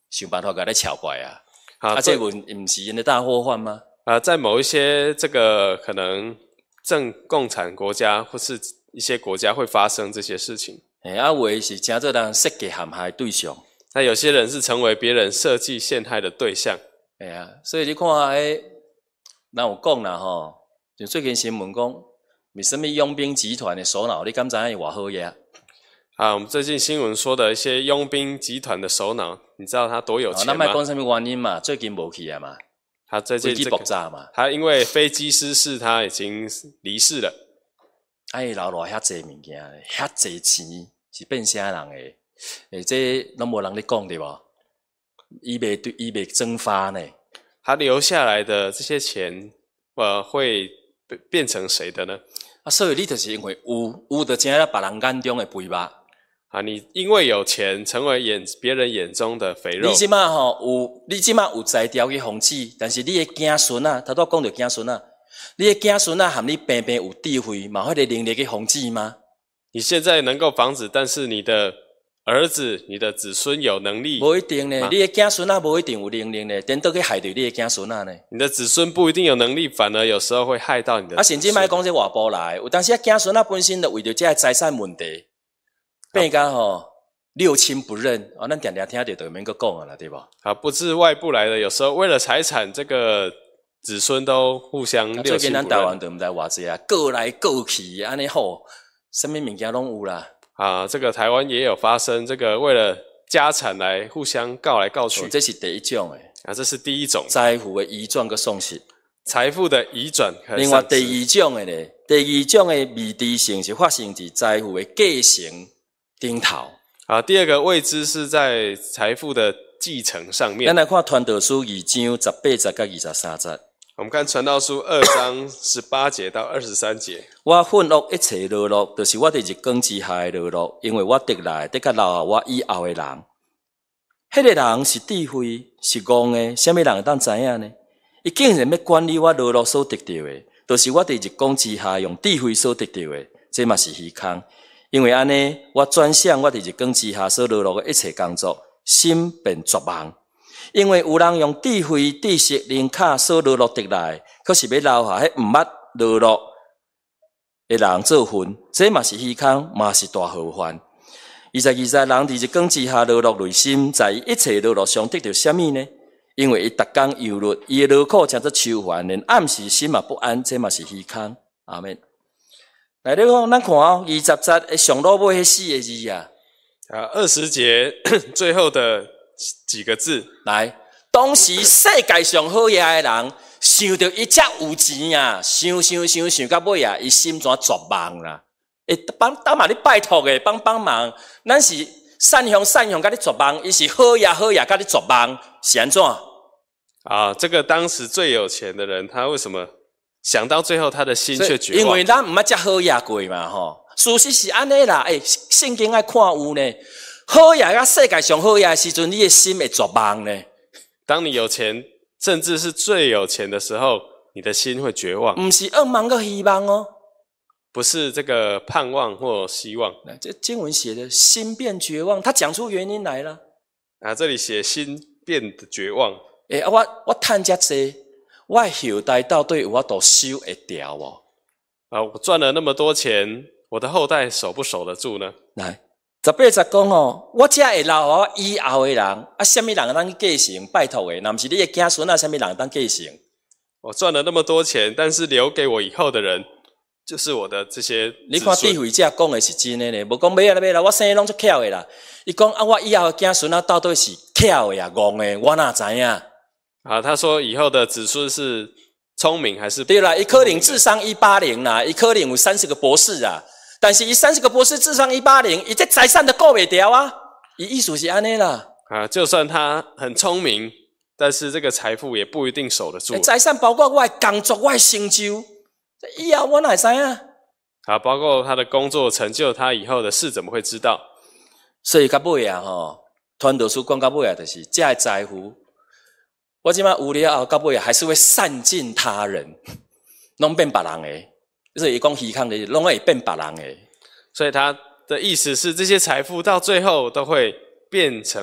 想办法给它撬过来啊。 啊， 啊，这不不是因的大祸患吗？ 啊，在某一些这个可能正共产国家或是一些国家会发生这些事情。 哎，啊，有的是真做人设计陷害对象。 那有些人是成为别人设计陷害的对象。 哎呀，所以你看诶，那有讲啦吼，就最近新闻讲，为什么佣兵集团的首脑，你敢知影伊偌好嘢？ 啊，我们最近新闻说的一些佣兵集团的首脑，你知道他多有钱吗？ 那莫讲什么原因嘛，最近无去啊嘛， 他最近飞机爆炸嘛， 他因为飞机失事，他已经离世了。 啊，伊留落遐济物件，遐济钱是变啥人诶？诶，这拢无人咧讲对无？伊袂对，伊袂蒸发呢？ 他留下来的这些钱，呃，会变成谁的呢？ 啊，所以你就是因为有有就成了别人眼中的肥肉。 啊，你因为有钱，成为眼别人眼中的肥肉。 你即马吼有，你即马有才调去防止，但是你的子孙啊，头拄讲到子孙啊，你的子孙啊，含你平平有智慧，嘛迄个能力去防止吗？ 你现在能够防止，但是你的儿子、你的子孙有能力？ 无一定呢，你的子孙啊，无一定有能力呢，颠倒去害到你的子孙啊呢。 你的子孙不一定有能力，反而有时候会害到你的子孙。 啊，甚至莫讲这外部来，有当时啊，子孙啊本身就为着这财产问题。变甲吼六亲不认啊，咱常常听到就免阁讲啊啦，对吧？ 啊，不是外部来的，有时候为了财产，这个子孙都互相六亲不认。 最近咱台湾都毋知偌济啊，过来过去安尼吼，什么物件拢有啦。 啊，这个台湾也有发生，这个为了家产来互相告来告去。 哦、这是第一种诶。 啊，这是第一种财富的移转跟送失， 财富的移转。 另外第二种诶咧，第二种诶未知性是发生伫财富的继承。顶头啊，第二个未知是在财富的继承上面。 咱来看传道书二章十八节到二十三节。 我们看传道书二章十八节到二十三节。 我愤怒一切落落，就是我伫日光之下的落落，因为我得来得甲留下我以后的人。迄、那个人是智慧是戆的，什么人会当知影呢？伊竟然要管理我落落所得到的，就是我伫日光之下用智慧所得到的，这嘛是虚空。因为安尼，我转向我伫日光之下所落落的一切工作，心便绝望。因为有人用智慧、知识、灵巧所落落得来，可是要留下迄毋捌落落的人做份，这嘛是虚空，嘛是大祸患。二十二节人伫日光之下落落内心，在一切落落上得到什么呢？因为伊逐工忧虑，伊的劳苦诚做愁烦，连暗时心嘛不安，这嘛是虚空。阿们。来，你讲，咱看哦，二十节上落尾迄四个字啊， 啊，二十节最后的几个字， 来，当时世界上好嘢的人，想到伊遮有钱啊，想想想想到尾啊，伊心全绝望啦。诶，帮打嘛你拜托诶，帮帮忙，咱是善向善向，甲你绝望，伊是好呀好呀，甲你绝望，是安怎？ 啊，这个当时最有钱的人，他为什么？想到最后，他的心却绝望。 因为咱毋捌遮好嘢过嘛，吼。事实是安尼啦，诶、欸，圣经爱看有呢。好嘢甲世界上好嘢的时阵，你的心会绝望呢。 当你有钱，甚至是最有钱的时候，你的心会绝望。 毋是噩梦个希望哦， 不是这个盼望或希望。 这经文写的心变绝望，他讲出原因来了。 啊，这里写心变得绝望。 诶、欸，我我趁遮济。我后代到底有法度守会掉无？ 啊，我赚了那么多钱，我的后代守不守得住呢？ 来，十八节讲哦，我才会留我以后的人，啊，什么人当去继承？拜托诶，那不是你的子孙啊，什么人当继承？ 我赚了那么多钱，但是留给我以后的人，就是我的这些子孙。 你看智慧者讲的是真的呢，无讲买啦买啦，我生拢足巧的啦。伊讲啊，我以后的子孙啊，到底是巧的啊，戆的，我哪知影？ 啊，他说以后的子孙是聪明还是？ 对啦，伊可能智商一八零啦，伊可能有三十个博士啊，但是伊三十个博士智商一八零，伊这财产都顾袂掉啊。伊意思是安尼啦。 啊，就算他很聪明，但是这个财富也不一定守得住。 财产包括我的工作、我的成就，以后我哪会知影？ 啊，包括他的工作成就，他以后的事怎么会知道？ 所以到尾啊，吼，传道书讲到尾啊，就是这的财富。我即摆有了后，到尾还是会散尽他人，拢变别人诶。所以伊讲虚空的，拢会变别人诶。 所以他的意思是，这些财富到最后都会变成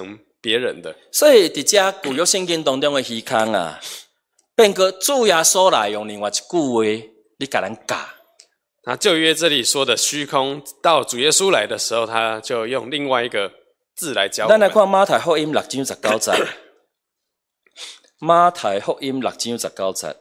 别人的。 所以伫遮旧约圣经当中的虚空啊，变个主耶稣来用另外一句话，你甲咱教。 那旧约这里说的虚空，到主耶稣来的时候，他就用另外一个字来教我们。 咱来看马太福音六章十九节。马太福音六章十九节。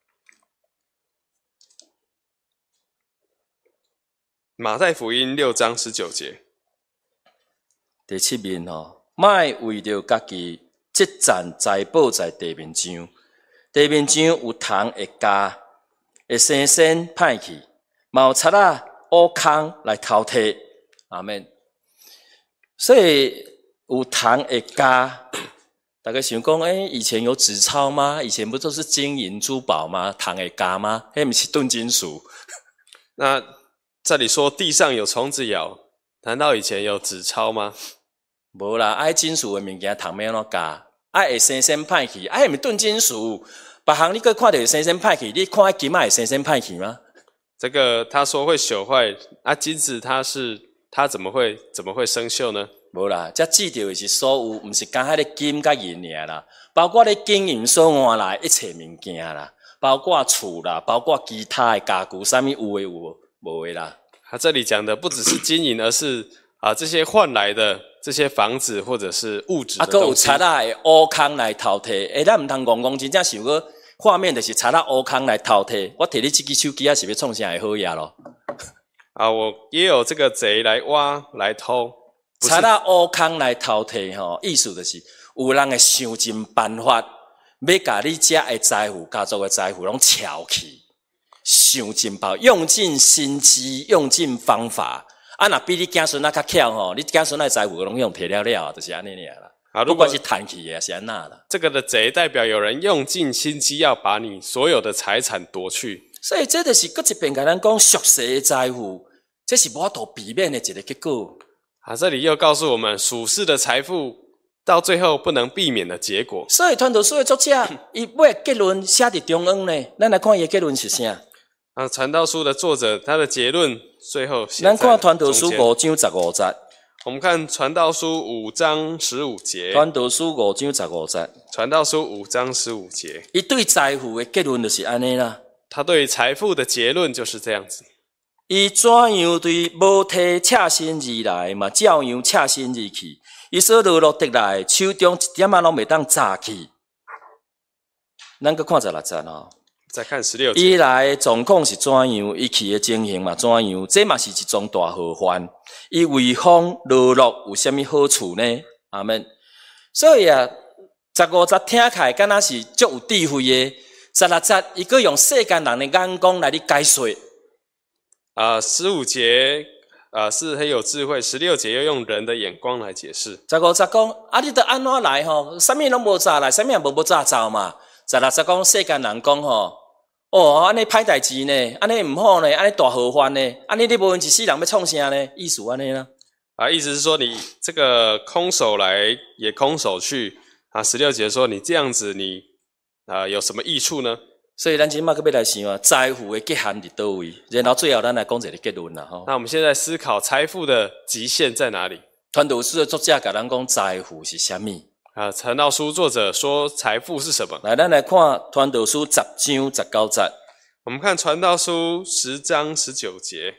马太福音六章十九节。 第七面吼，莫为着家己积攒财宝在地面上，地面上有虫会加，会生生歹去。嘛有贼仔乌空来偷摕，阿免。所以有虫会加，大家想讲，诶、欸，以前有纸钞吗？以前不都是金银珠宝吗？虫会加吗？迄不是钝金属。 那这里说地上有虫子咬，难道以前有纸钞吗？ 无啦，爱金属的物件，虫要安怎加？爱会生生歹去，爱毋是钝金属。别项你搁看到会生生歹去，你看金仔会生生歹去吗？ 这个他说会朽坏啊，金子它是它怎么会怎么会生锈呢？ 无啦，这指着的是所有，毋是讲迄个金甲银尔啦，包括你金银所换来一切物件啦，包括厝啦，包括其他的家具，啥物有诶有，无诶啦。 他这里讲的不只是金银，而是啊这些换来的这些房子或者是物质的东西。啊， 还有贼仔的乌空来偷摕，诶，咱毋通讲讲真正想个。画面就是贼仔乌空来偷摕，我摕你这支手机啊，是要创啥会好呀咯？ 啊，我也有这个贼来挖来偷， 贼仔乌空来偷摕吼，意思就是有人会想尽办法，要甲你遮的财富、家族的财富拢撬去，想尽办法，用尽心机，用尽方法。啊，若比你子孙仔较巧吼，你子孙仔的财富拢用摕了了，就是安尼尔啦。啊，不管是贪去的，是安那啦。 这个的贼代表有人用尽心机要把你所有的财产夺去， 所以这就是搁一遍甲咱讲俗世的财富，这是无法度避免的一个结果。 啊，这里又告诉我们，属世的财富到最后不能避免的结果。 所以传道书的作者，伊尾结论写伫中央呢，咱来看伊的结论是啥？ 啊，传道书的作者他的结论最后写在中间。咱看传道书五章十五节。 我们看传道书五章十五节。 传道书五章十五节。 传道书五章十五节。 伊对财富的结论就是安尼啦。 他对财富的结论就是这样子。 伊怎样对无摕赤身而来，嘛照样赤身而去。伊所落落得来，手中一点仔拢袂当砸去。咱搁看十六节哦。 再看十六节。 伊来的状况是怎样？伊去的情形嘛怎样？这嘛是一桩大祸患。伊为风落落有啥物好处呢？阿们。所以啊，十五节听起来敢若是足有智慧的。十六节伊个用世间人的眼光来去解说。 啊，十五节啊是很有智慧，十六节又用人的眼光来解释。 十五节讲啊，你得安怎来吼？啥物拢无早来，啥物也无无早走嘛。十六节讲世间人讲吼。哦，安尼歹代志呢，安尼毋好呢，安尼大祸患呢，安尼你无问一世人要创啥呢？意思安尼啦。 啊，意思是说你这个空手来也空手去啊。十六节说你这样子你啊有什么益处呢？ 所以咱今麦个要来想啊，财富的极限伫倒位，然后最后咱来讲一个结论啦吼。 那我们现在思考财富的极限在哪里？ 传道书的作者甲咱讲财富是啥物？ 啊，传道书作者说财富是什么？ 来，咱来看传道书十章十九节。 我们看传道书十章十九节。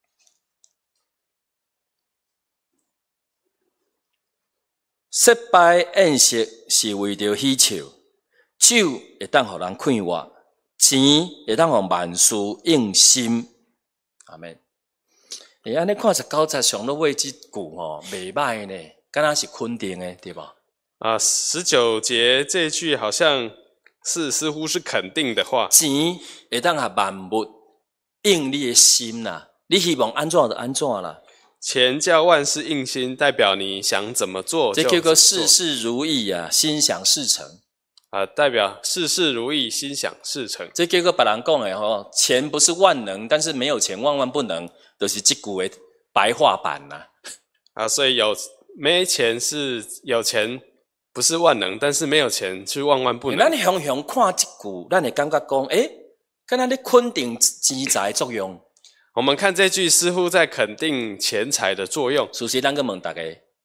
失败宴席是为着喜笑，酒会当互人快活，钱会当互万事应心。阿们。诶，安尼看十九节上落尾即句吼，袂歹呢，敢若是肯定的，对吧？ 啊，十九节这句好像是似乎是肯定的话。 钱会当下万物应你的心啦，你希望安怎就安怎啦。 钱叫万事应心，代表你想怎么做就怎么做。 这叫做事事如意啊，心想事成。 啊，代表事事如意，心想事成。 这叫做别人讲的吼，钱不是万能，但是没有钱万万不能，就是这句的白话版呐。 啊，所以有没钱是有钱。不是万能，但是没有钱是万万不能。 咱雄雄看这句，咱会感觉讲，诶，敢若咧肯定钱财作用。 我们看这句似乎在肯定钱财的作用。 事实咱个问大家，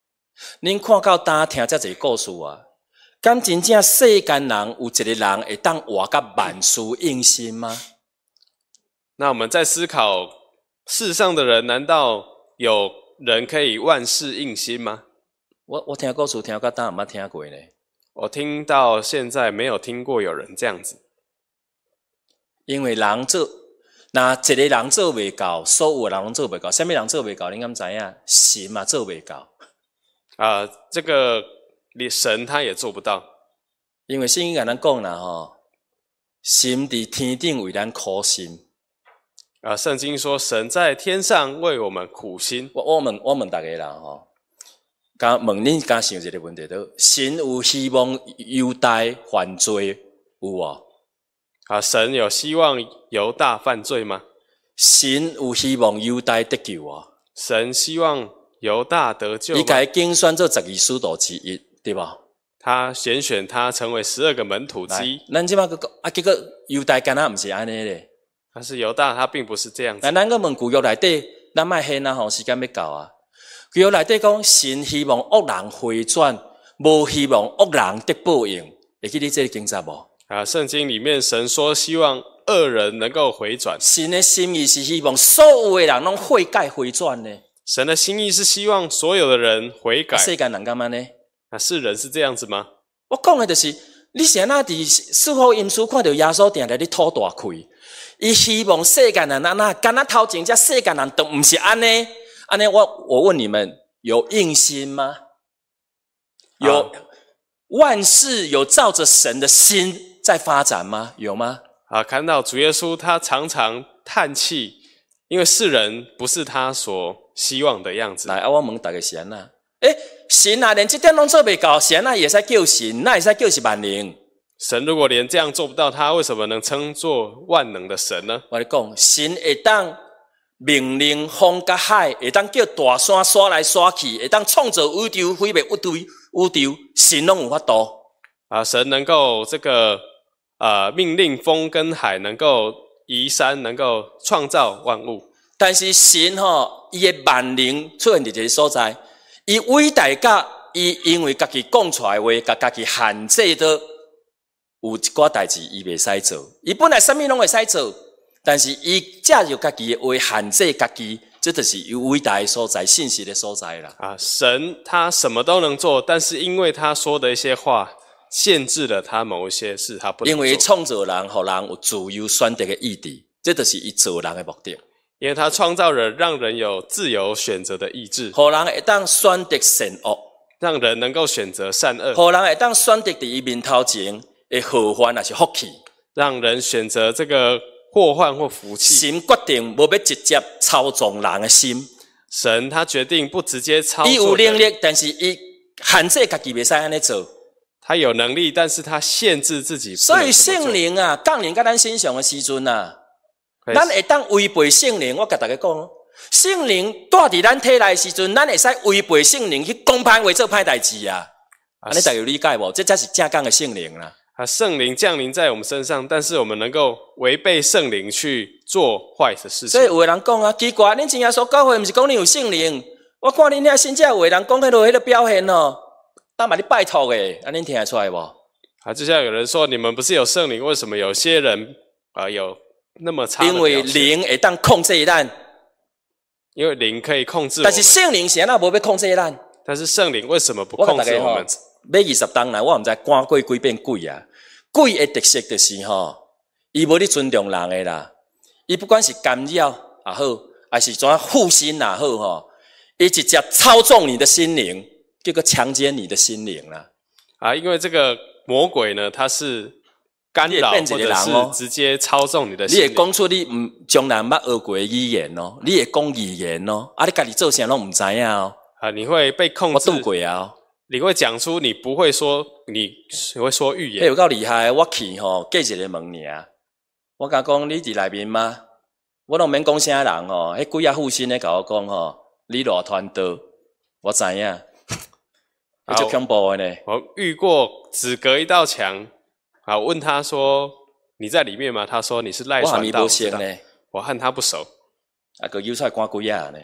恁看到呾听遮侪故事啊，敢真正世间人有一个人会当活甲万事应心吗？ 那我们在思考，世上的人难道有人可以万事应心吗？ 我我听故事听到呾毋捌听过呢。 我听到现在没有听过有人这样子。 因为人做，那一个人做袂到，所有的人拢做袂到。什么人做袂到？你敢知影？神嘛做袂到。 啊、呃，这个神他也做不到。 因为圣经甲咱讲啦吼，神伫天顶为咱苦心。 啊、呃，圣经说神在天上为我们苦心。 我我问我问大家啦吼，敢问恁敢想一个问题，都神有希望犹大犯罪有无？ 啊，神有希望犹大犯罪吗？ 神有希望犹大得救啊？ 神希望犹大得救吗？ 伊甲竞选做十二使徒之一，对吧？ 他拣选他成为十二个门徒之一。 咱即摆个啊，结果犹大敢若毋是安尼咧。 但是犹大他并不是这样子。 那咱个问旧约内底，咱莫现啊吼，时间要到啊。旧约内底讲，神希望恶人回转，无希望恶人得报应。会记你这个经节无？ 啊，圣经里面神说希望恶人能够回转。 神的心意是希望所有的人拢悔改回转呢。 神的心意是希望所有的人悔改。 世间人干嘛呢？ 那世人是这样子吗？ 我讲的就是，你是安那伫四福音书看到耶稣定在咧吐大气，伊希望世间人安那，敢若头前这世间人都毋是安尼，安尼我我问你们，有硬心吗？有、啊、万事有照着神的心在发展吗？有吗？ 啊，看到主耶稣他常常叹气，因为世人不是他所希望的样子。 来，啊，我问大家是安那？诶，神啊，连这点拢做袂到，神啊，也使叫神，那也使叫是万能。 神如果连这样做不到，他为什么能称作万能的神呢？ 我跟你讲，神会当命令风甲海，会当叫大山刷来刷去，会当创造宇宙毁灭宇宙宇宙，神拢有法度。 啊，神能够这个呃命令风跟海能够移山，能够创造万物。 但是神吼，伊的万能出现伫一个所在。伊伟大甲伊因为家己讲出来的话，甲家己限制到有一寡代志伊袂使做。伊本来啥物拢会使做，但是伊借着家己的话限制家己，这就是伊伟大的所在、信息的所在啦。 啊，神他什么都能做，但是因为他说的一些话，限制了他某一些事，他不能做。 因为创造人，互人有自由选择的意志，这就是伊做人的目的。 因为他创造人，让人有自由选择的意志， 互人会当选择善恶， 让人能够选择善恶， 互人会当选择伫伊面头前的祸患还是福气， 让人选择这个祸患或福气。 神决定无要直接操纵人的心， 神他决定不直接操作。 伊有能力，但是伊限制家己袂使安尼做。 他有能力，但是他限制自己。 所以圣灵啊，降临在咱身上的时阵啊。咱会当违背圣灵，我甲大家讲，圣灵住伫咱体内时阵，咱会使违背圣灵去讲歹话做歹代志啊。安尼大家有理解无？这才是正讲的圣灵啦。 啊，圣灵降临在我们身上，但是我们能够违背圣灵去做坏的事情。 所以有的人讲啊，奇怪，恁真耶稣教会毋是讲恁有圣灵？我看恁遐信者有的人讲迄落迄个表现哦，当嘛你拜托诶，安恁听得出来无？ 啊，就像有人说，你们不是有圣灵，为什么有些人啊有？那么差， 因为灵会当控制咱， 因为灵可以控制我们。 但是圣灵是安那无要控制咱？ 但是圣灵为什么不控制我们？ 买二十当来，我毋知赶过几遍鬼啊！鬼的特色就是吼，伊无咧尊重人的啦。伊不管是干扰也好，还是怎负心也好吼，伊直接操纵你的心灵，结果强奸你的心灵啦。 啊，因为这个魔鬼呢，他是。干扰或者是直接操纵你的心灵， 你会讲出你唔从来捌学过的语言哦，你会讲语言哦，啊，你家己做啥拢唔知影哦。 啊，你会被控制。 我拄过啊， 你会讲出你不会说，你会说预言。 有够厉害！我去吼，过一个门尔，我甲讲你伫内面吗？我拢免讲啥人吼，迄几啊负心咧甲我讲吼，你偌团刀，我知影，你足恐怖的呢。 我遇过只隔一道墙。啊！问他说：“你在里面吗？”他说：“你是赖传道。”我和他不熟。 啊，个有出来赶鬼啊呢！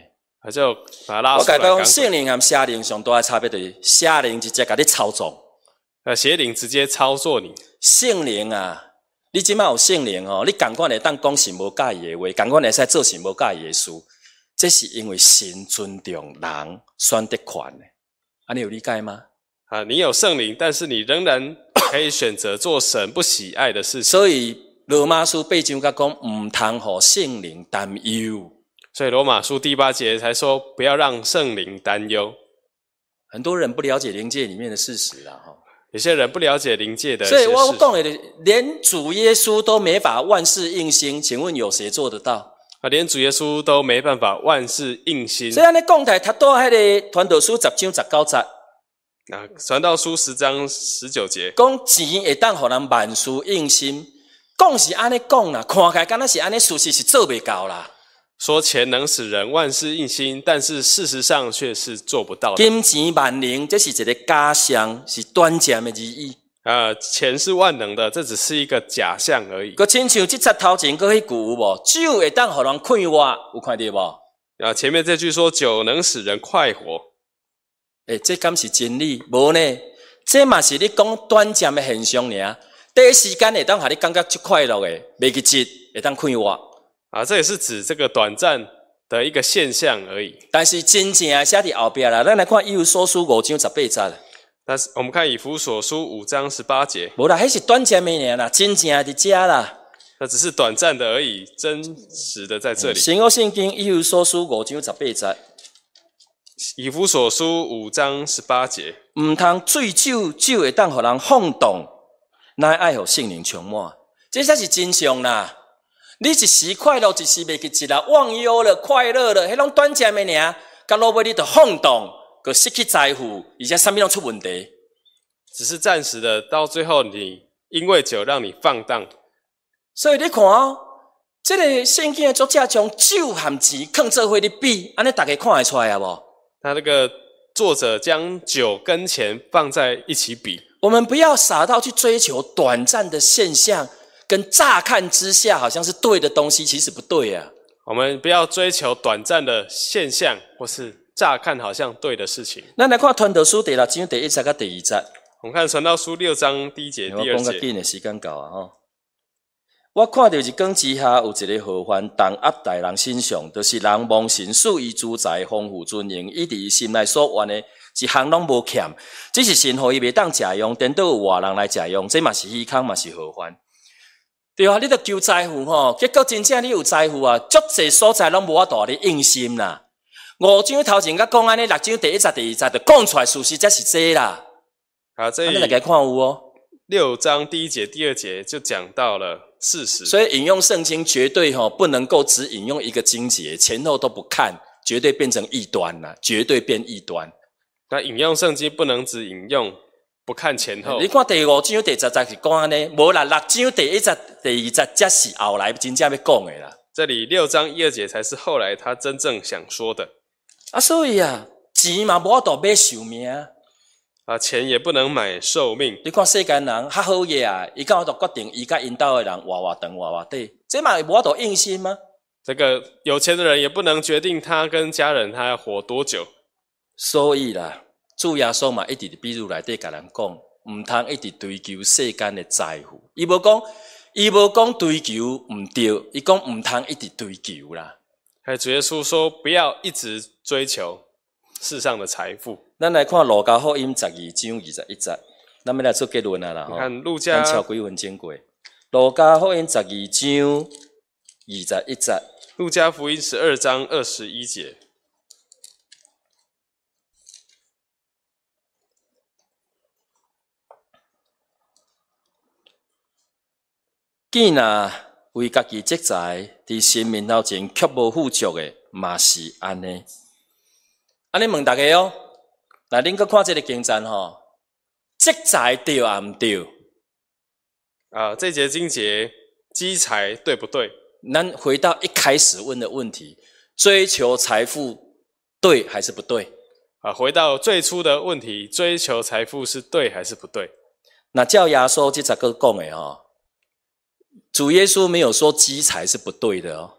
他就把他拉我出来。 甲讲，圣灵和邪灵上大的差别就是，邪灵直接甲你操纵， 呃，邪灵直接操作你。 圣灵啊，你即摆有圣灵哦，你赶快会当讲神无介意的话，赶快会使做神无介意的事，这是因为神尊重人选择权的，安尼有理解吗？ 啊，你有圣灵，但是你仍然可以选择做神不喜爱的事情。 所以罗马书八章甲讲，唔通互圣灵担忧。 所以罗马书第八节才说，不要让圣灵担忧。 很多人不了解灵界里面的事实啦，哈。 有些人不了解灵界的一些所以事， 我讲的，连主耶稣都没法万事应心，请问有谁做得到？ 啊，连主耶稣都没办法万事应心。 所以安尼讲台，读到迄个传道书十章十九节。 啊，传道书十章十九节， 讲钱会当互人万事应心，讲是安尼讲啦，看起来敢若是安尼，事实是做袂到啦。 说钱能使人万事应心，但是事实上却是做不到的。 金钱万能，这是一个假象，是短暂的字意。 啊，钱是万能的，这只是一个假象而已。 佮亲像即节头前佮迄句有无？酒会当互人快活，有看到无？ 啊，前面这句说酒能使人快活。 诶、欸，这敢是真理？无呢，这嘛是你讲短暂的现象尔。第一时间会当互你感觉足快乐的，袂记节会当快活。 啊，这也是指这个短暂的一个现象而已。 但是真正的写伫后壁啦，咱来看以弗所书五章十八节。 但是我们看以弗所书五章十八节， 无啦，迄是短暂的尔啦，真正伫遮啦。 那只是短暂的而已，真实的在这里。 新约圣经以弗所书五章十八节。 以弗所书五章十八节， 唔通醉酒，酒会当互人放荡，乃爱互圣灵充满，这才是真相啦。你一时快乐，一时袂记一啦，忘忧了，快乐了，迄拢短暂的尔，到落尾你就放荡，佮失去财富，而且啥物拢出问题。 只是暂时的，到最后你因为酒让你放荡。 所以你看哦，这个圣经的作者将酒和钱放做伙咧比，安尼大家看会出来啊无？ 他那个作者将酒跟钱放在一起比， 我们不要傻到去追求短暂的现象，跟乍看之下好像是对的东西，其实不对啊。 我们不要追求短暂的现象，或是乍看好像对的事情。 咱来看传道书第六章第一节到第二节。 我们看传道书六章第一节、第二节。 我讲较紧的时间到啊吼。我看到日光之下有一个祸患，重压在人身上，就是人忘神使伊主宰丰富尊荣，以伫心内所愿的一项拢无欠，只是神互伊袂当食用，颠倒有外人来食用，这嘛是虚空，嘛是祸患。对啊，你著求财富吼，结果真正你有财富啊，足侪所在拢无法度你应心啦。五章头前甲讲安尼，六章第一节、第二节，著讲出来事实才是这啦。 啊，这里大家看有哦。 六章第一节、第二节就讲到了事实， 所以引用圣经绝对哈不能够只引用一个经节，前后都不看，绝对变成异端了，绝对变异端。 那引用圣经不能只引用，不看前后。 你看第五章第十节是讲安尼，无啦，六章第一节、第二节才是后来真正要讲的啦。 这里六章一二节才是后来他真正想说的。 啊，所以啊，钱嘛无法度买寿命。 啊，钱也不能买寿命。 你看世间人较好嘢啊，伊敢有度决定伊甲因兜的人活活长活活短，这嘛无法度应心吗？ 这个有钱的人也不能决定他跟家人他要活多久。所以啦，主耶稣嘛一直比如内底甲人讲，唔通一直追求世间的财富。伊无讲，伊无讲追求唔对，伊讲唔通一直追求啦。 还有主耶稣说，不要一直追求世上的财富。 咱来看路加福音十二章二十一节，咱们来做结论啊啦。 看路加， 咱超几分钟过。路加福音十二章二十一节， 路加福音十二章二十一节。 既若为家己积财，伫神面头前却无富足的，嘛是安尼。安尼问大家哦。那恁搁看这个经章吼，积财对啊唔对？ 啊，这节经节积财对不对？ 咱回到一开始问的问题，追求财富对还是不对？ 啊，回到最初的问题，追求财富是对还是不对？ 那照耶稣这十个讲的吼，主耶稣没有说积财是不对的哦。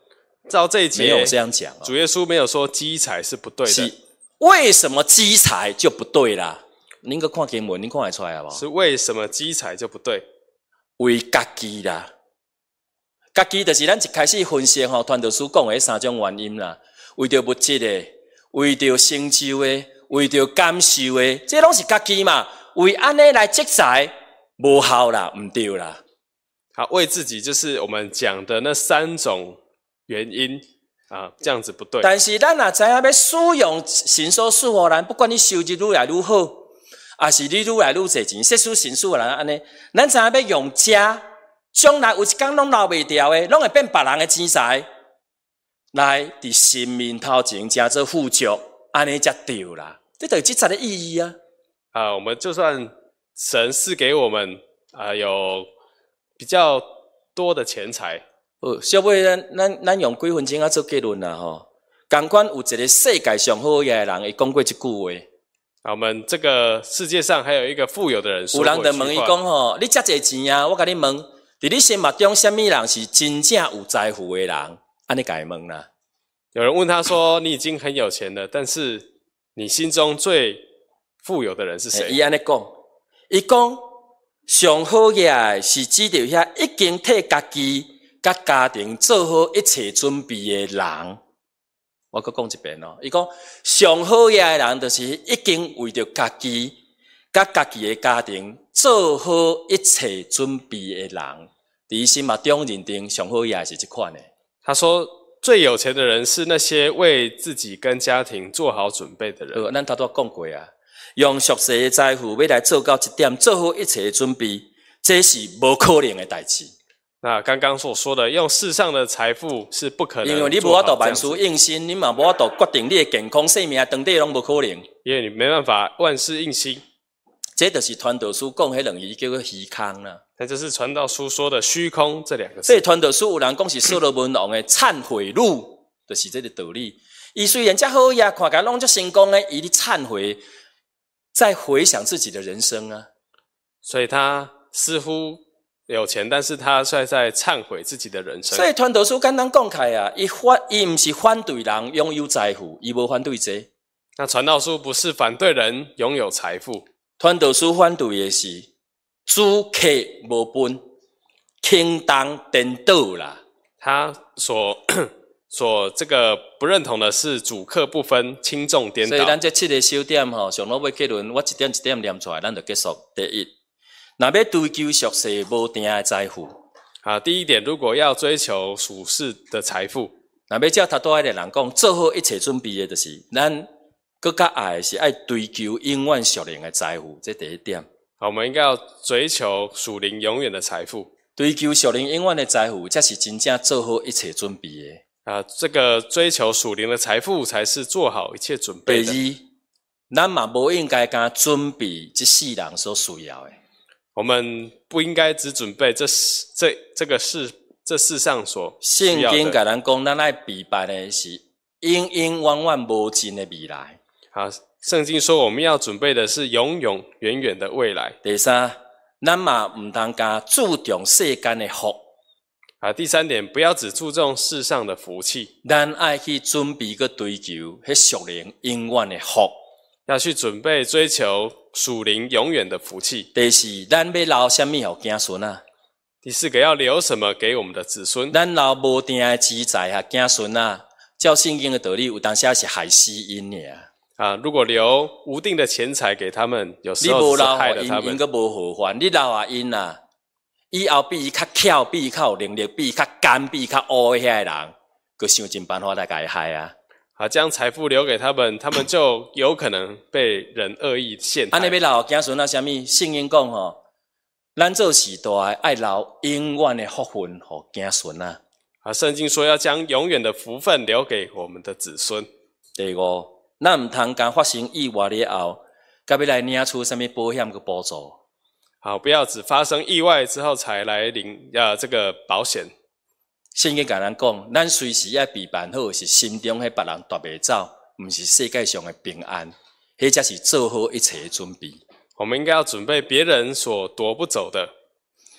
照这一节没有这样讲、哦。 主耶稣没有说积财是不对的。 是为什么积财就不对啦？您个看经文，您看得出来好不好？ 是为什么积财就不对？ 为家己啦，家己就是咱一开始分析吼，传道书讲的三种原因啦。为着物质的，为着成就的，为着感受的，这拢是家己嘛。为安尼来积财，无效啦，唔对啦。 好，为自己就是我们讲的那三种原因啊，这样子不对。 但是咱若知影要使用神所赐予咱，不管你收入愈来愈好，还是你愈来愈侪钱，摄取神赐予咱安尼，咱知影要用遮，将来有一天拢留袂掉的，拢会变别人的钱财，来伫生命头前加做富足，安尼才对啦。这就是积财的意义啊！ 啊，我们就算神赐给我们啊有比较多的钱财。 哦，小尾咱咱咱用几分钟啊做结论啦吼。共款有一个世界上好嘢的人，伊讲过一句话。 啊，我们这个世界上还有一个富有的人说过一句话。 有人就问伊讲吼，你遮侪钱啊？我甲你问，伫你心目中，什么人是真正有财富的人？安尼甲伊问啦。 有人问他说：“你已经很有钱了，但是你心中最富有的人是谁？” 伊安尼讲，伊讲上好嘢是指着遐已經替家己甲家庭做好一切準備的人。我閣講一遍咯，伊講上好嘢的人，就是已經為着家己甲家己的家庭做好一切準備的人。伫心目中認定上好嘢是這款的。 他說：“最有錢的人是那些為自己跟家庭做好準備的人。” 呃，咱頭拄講過啊。用俗世的財富要來做到一點，做好一切的準備，這是無可能的代志。 那剛剛所說的，用世上的財富是不可能， 因為你無法度萬事應心，你嘛無法度決定你的健康生命，當地攏無可能。 因為你沒辦法萬事應心。 這就是傳道書講迄兩字叫做虛空啦。 那就是傳道書說的虛空這兩個字。 所以傳道書有人講是所羅門王的懺悔錄，就是這個道理。伊雖然遮好呀，看起來攏足成功的，伊咧懺悔。在回想自己的人生啊， 所以他似乎有錢，但是他卻在懺悔自己的人生。 所以傳道書簡單講開啊，伊反伊唔是反對人擁有財富，伊無反對這。 那傳道書不是反對人擁有財富， 傳道書反對的是主客無分，傾當顛倒啦。 他所所這個不認同的是主客不分，輕重顛倒。 所以咱這七個小點吼，上尾結論，我一點一點念出來，咱就結束。第一，若要追求俗世無定的財富， 啊，第一點，如果要追求屬世的財富， 若要照頭拄仔的人講，做好一切準備的，就是咱更加愛的是愛追求永遠屬靈的財富，這第一點。 好，我們應該要追求屬靈永遠的財富， 追求屬靈永遠的財富，才是真正做好一切準備的。 啊，這個追求屬靈的財富，才是做好一切準備的。 第二，咱嘛無應該敢準備這世人所需要的。 我們不應該只準備這這這個世這世上所需要的。聖經甲咱講，咱愛備辦的是永永遠遠無盡的未來。 好，聖經說我們要準備的是永永遠遠的未來。 第三，咱嘛唔通敢注重世間的福。 啊，第三點，不要只注重世上的福氣， 咱愛去準備個追求，迄屬靈永遠的福， 要去準備追求屬靈永遠的福氣。 第四，咱要留什麼予子孫啊？ 第四個，要留什麼給我們的子孫？ 咱留無定的資財予子孫啊，照聖經的道理，有當時是害死因爾。 啊，如果留無定的錢財給他們，有時候是害了他們。 你無留予因，因個無好還，你留下因啊。以後比伊較巧，比伊較有能力，比伊較奸，比伊較烏的遐個人，佮想盡辦法來甲伊害啊！ 啊，將財富留給他們，他們就有可能被人惡意陷害。 安尼要留子孫啊？啥物？聖經講吼，咱做時代愛留永遠的福分互子孫啊！ 啊，聖經說要將永遠的福分留給我們的子孫。 第五，咱毋通講發生意外了後，甲要來領出啥物保險個補助。 好，不要只發生意外之後才來領啊這個保險。 聖經甲咱講，咱隨時要備辦好，是心中迄別人奪袂走，毋是世界上的平安，迄才是做好一切的準備。 我們應該要準備別人所奪不走的。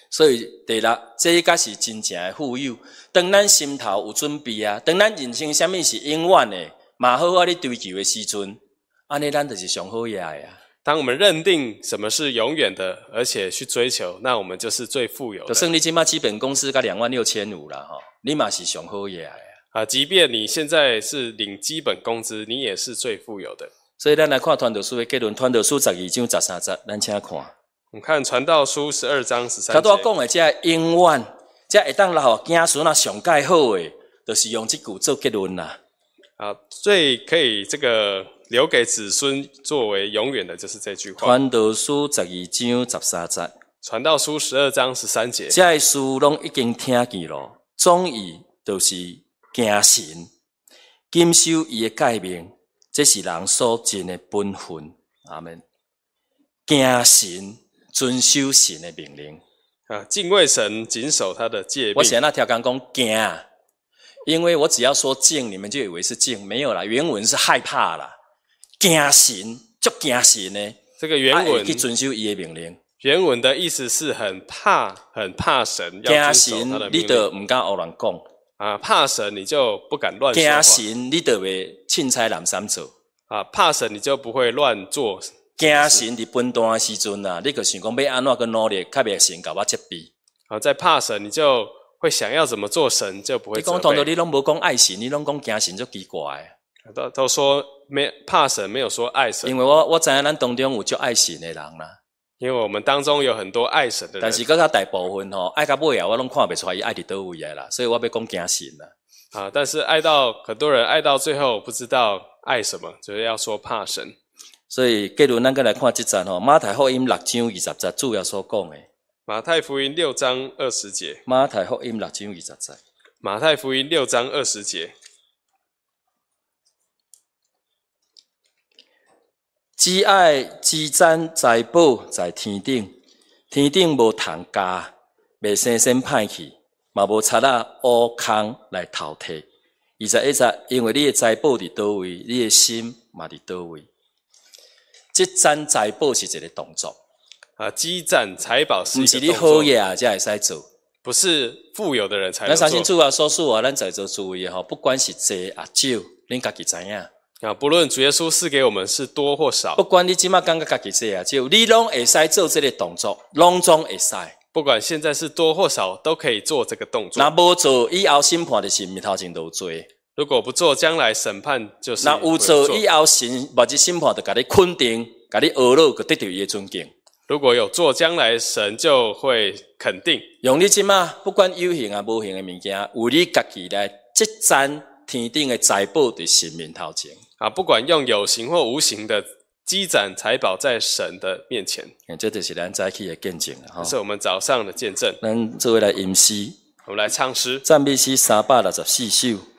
所以第六，这才是真正的富有。当咱心头有准备啊，当咱人生什么是永远的，嘛好好咧追求的时阵，安尼咱就是上好嘢的啊。 当我们认定什么是永远的，而且去追求，那我们就是最富有的。 就算你今麦基本工资甲两万六千五啦，吼，你嘛是上好嘢啊。 啊，即便你现在是领基本工资，你也是最富有的。 所以咱来看传道书的结论，传道书十二章十三节，咱请看。 我们看传道书十二章十三节。 他拄讲的这永远，这会当留后子孙啊上介好的，就是用这句做结论啦。 啊，最可以这个留给子孙作为永远的，就是这句话。 传道书十二章十三节。 传道书十二章十三节。 这事拢已经听见了，总意就是敬神，谨守伊的诫命，这是人所尽的本分。阿们。敬神，遵守神的命令。 啊，敬畏神，谨守他的诫命。 我现在听讲讲敬。因为我只要说敬，你们就以为是敬，没有啦，原文是害怕啦。敬神，足敬神呢。 这个原文去遵守伊的命令。 原文的意思是很怕，很怕神，要遵守他的命令。 敬神，你就唔敢胡乱讲。 啊，怕神你就不敢乱说话。 敬神，你就袂凊彩揽三做。 啊，怕神你就不会乱做。 敬神伫分段的时阵啊，你就想讲要安怎个努力，较袂神甲我责备。 啊，在怕神你就会想要怎么做，神就不会责备。 你讲当到你拢无讲爱神，你拢讲敬神就奇怪。 都都说没怕神，没有说爱神。 因为我我知影咱当中有足爱神的人啦。 因为我们当中有很多爱神的人。 但是搁较大部分吼，爱到尾啊，我拢看袂出来伊爱伫倒位的啦，所以我要讲敬神啦。 啊，但是爱到很多人爱到最后不知道爱什么，就是要说怕神。 所以结论咱搁来看这节吼，马太福音六章二十节主要所讲的。 马太福音六章二十节。 马太福音六章二十节。 马太福音六章二十节。 只爱积攒财宝在天顶，天顶无通加，袂生生歹去，嘛无贼仔乌空来偷摕。二十一节，因为你的财宝伫倒位，你的心嘛伫倒位。积攒财宝是一个动作。 啊，积攒财宝是一个动作。 不是你好嘢啊，才会使做。 不是富有的人才能做。 咱相信主啊，所属啊，咱在座诸位吼，不管是多啊少，恁家己知影。 啊，不论主耶稣赐给我们是多或少， 不管你即马感觉家己多啊少，你拢会使做这个动作，拢总会使。 不管现在是多或少，都可以做这个动作。 那无做，以后审判就是面头前都有罪。 如果不做，将来审判就是那有做，以后神或者审判就甲你肯定，甲你学了，就得到伊的尊敬。 如果有做，将来神就会肯定。 用你即马不管有形啊无形的物件，为你家己来积攒天顶的财宝伫神面头前。 啊，不管用有形或无形的积攒财宝在神的面前， 这就是咱早起的见证了哈。 这是我们早上的见证。 咱做为来吟诗， 我们来唱诗， 赞美诗三百六十四首。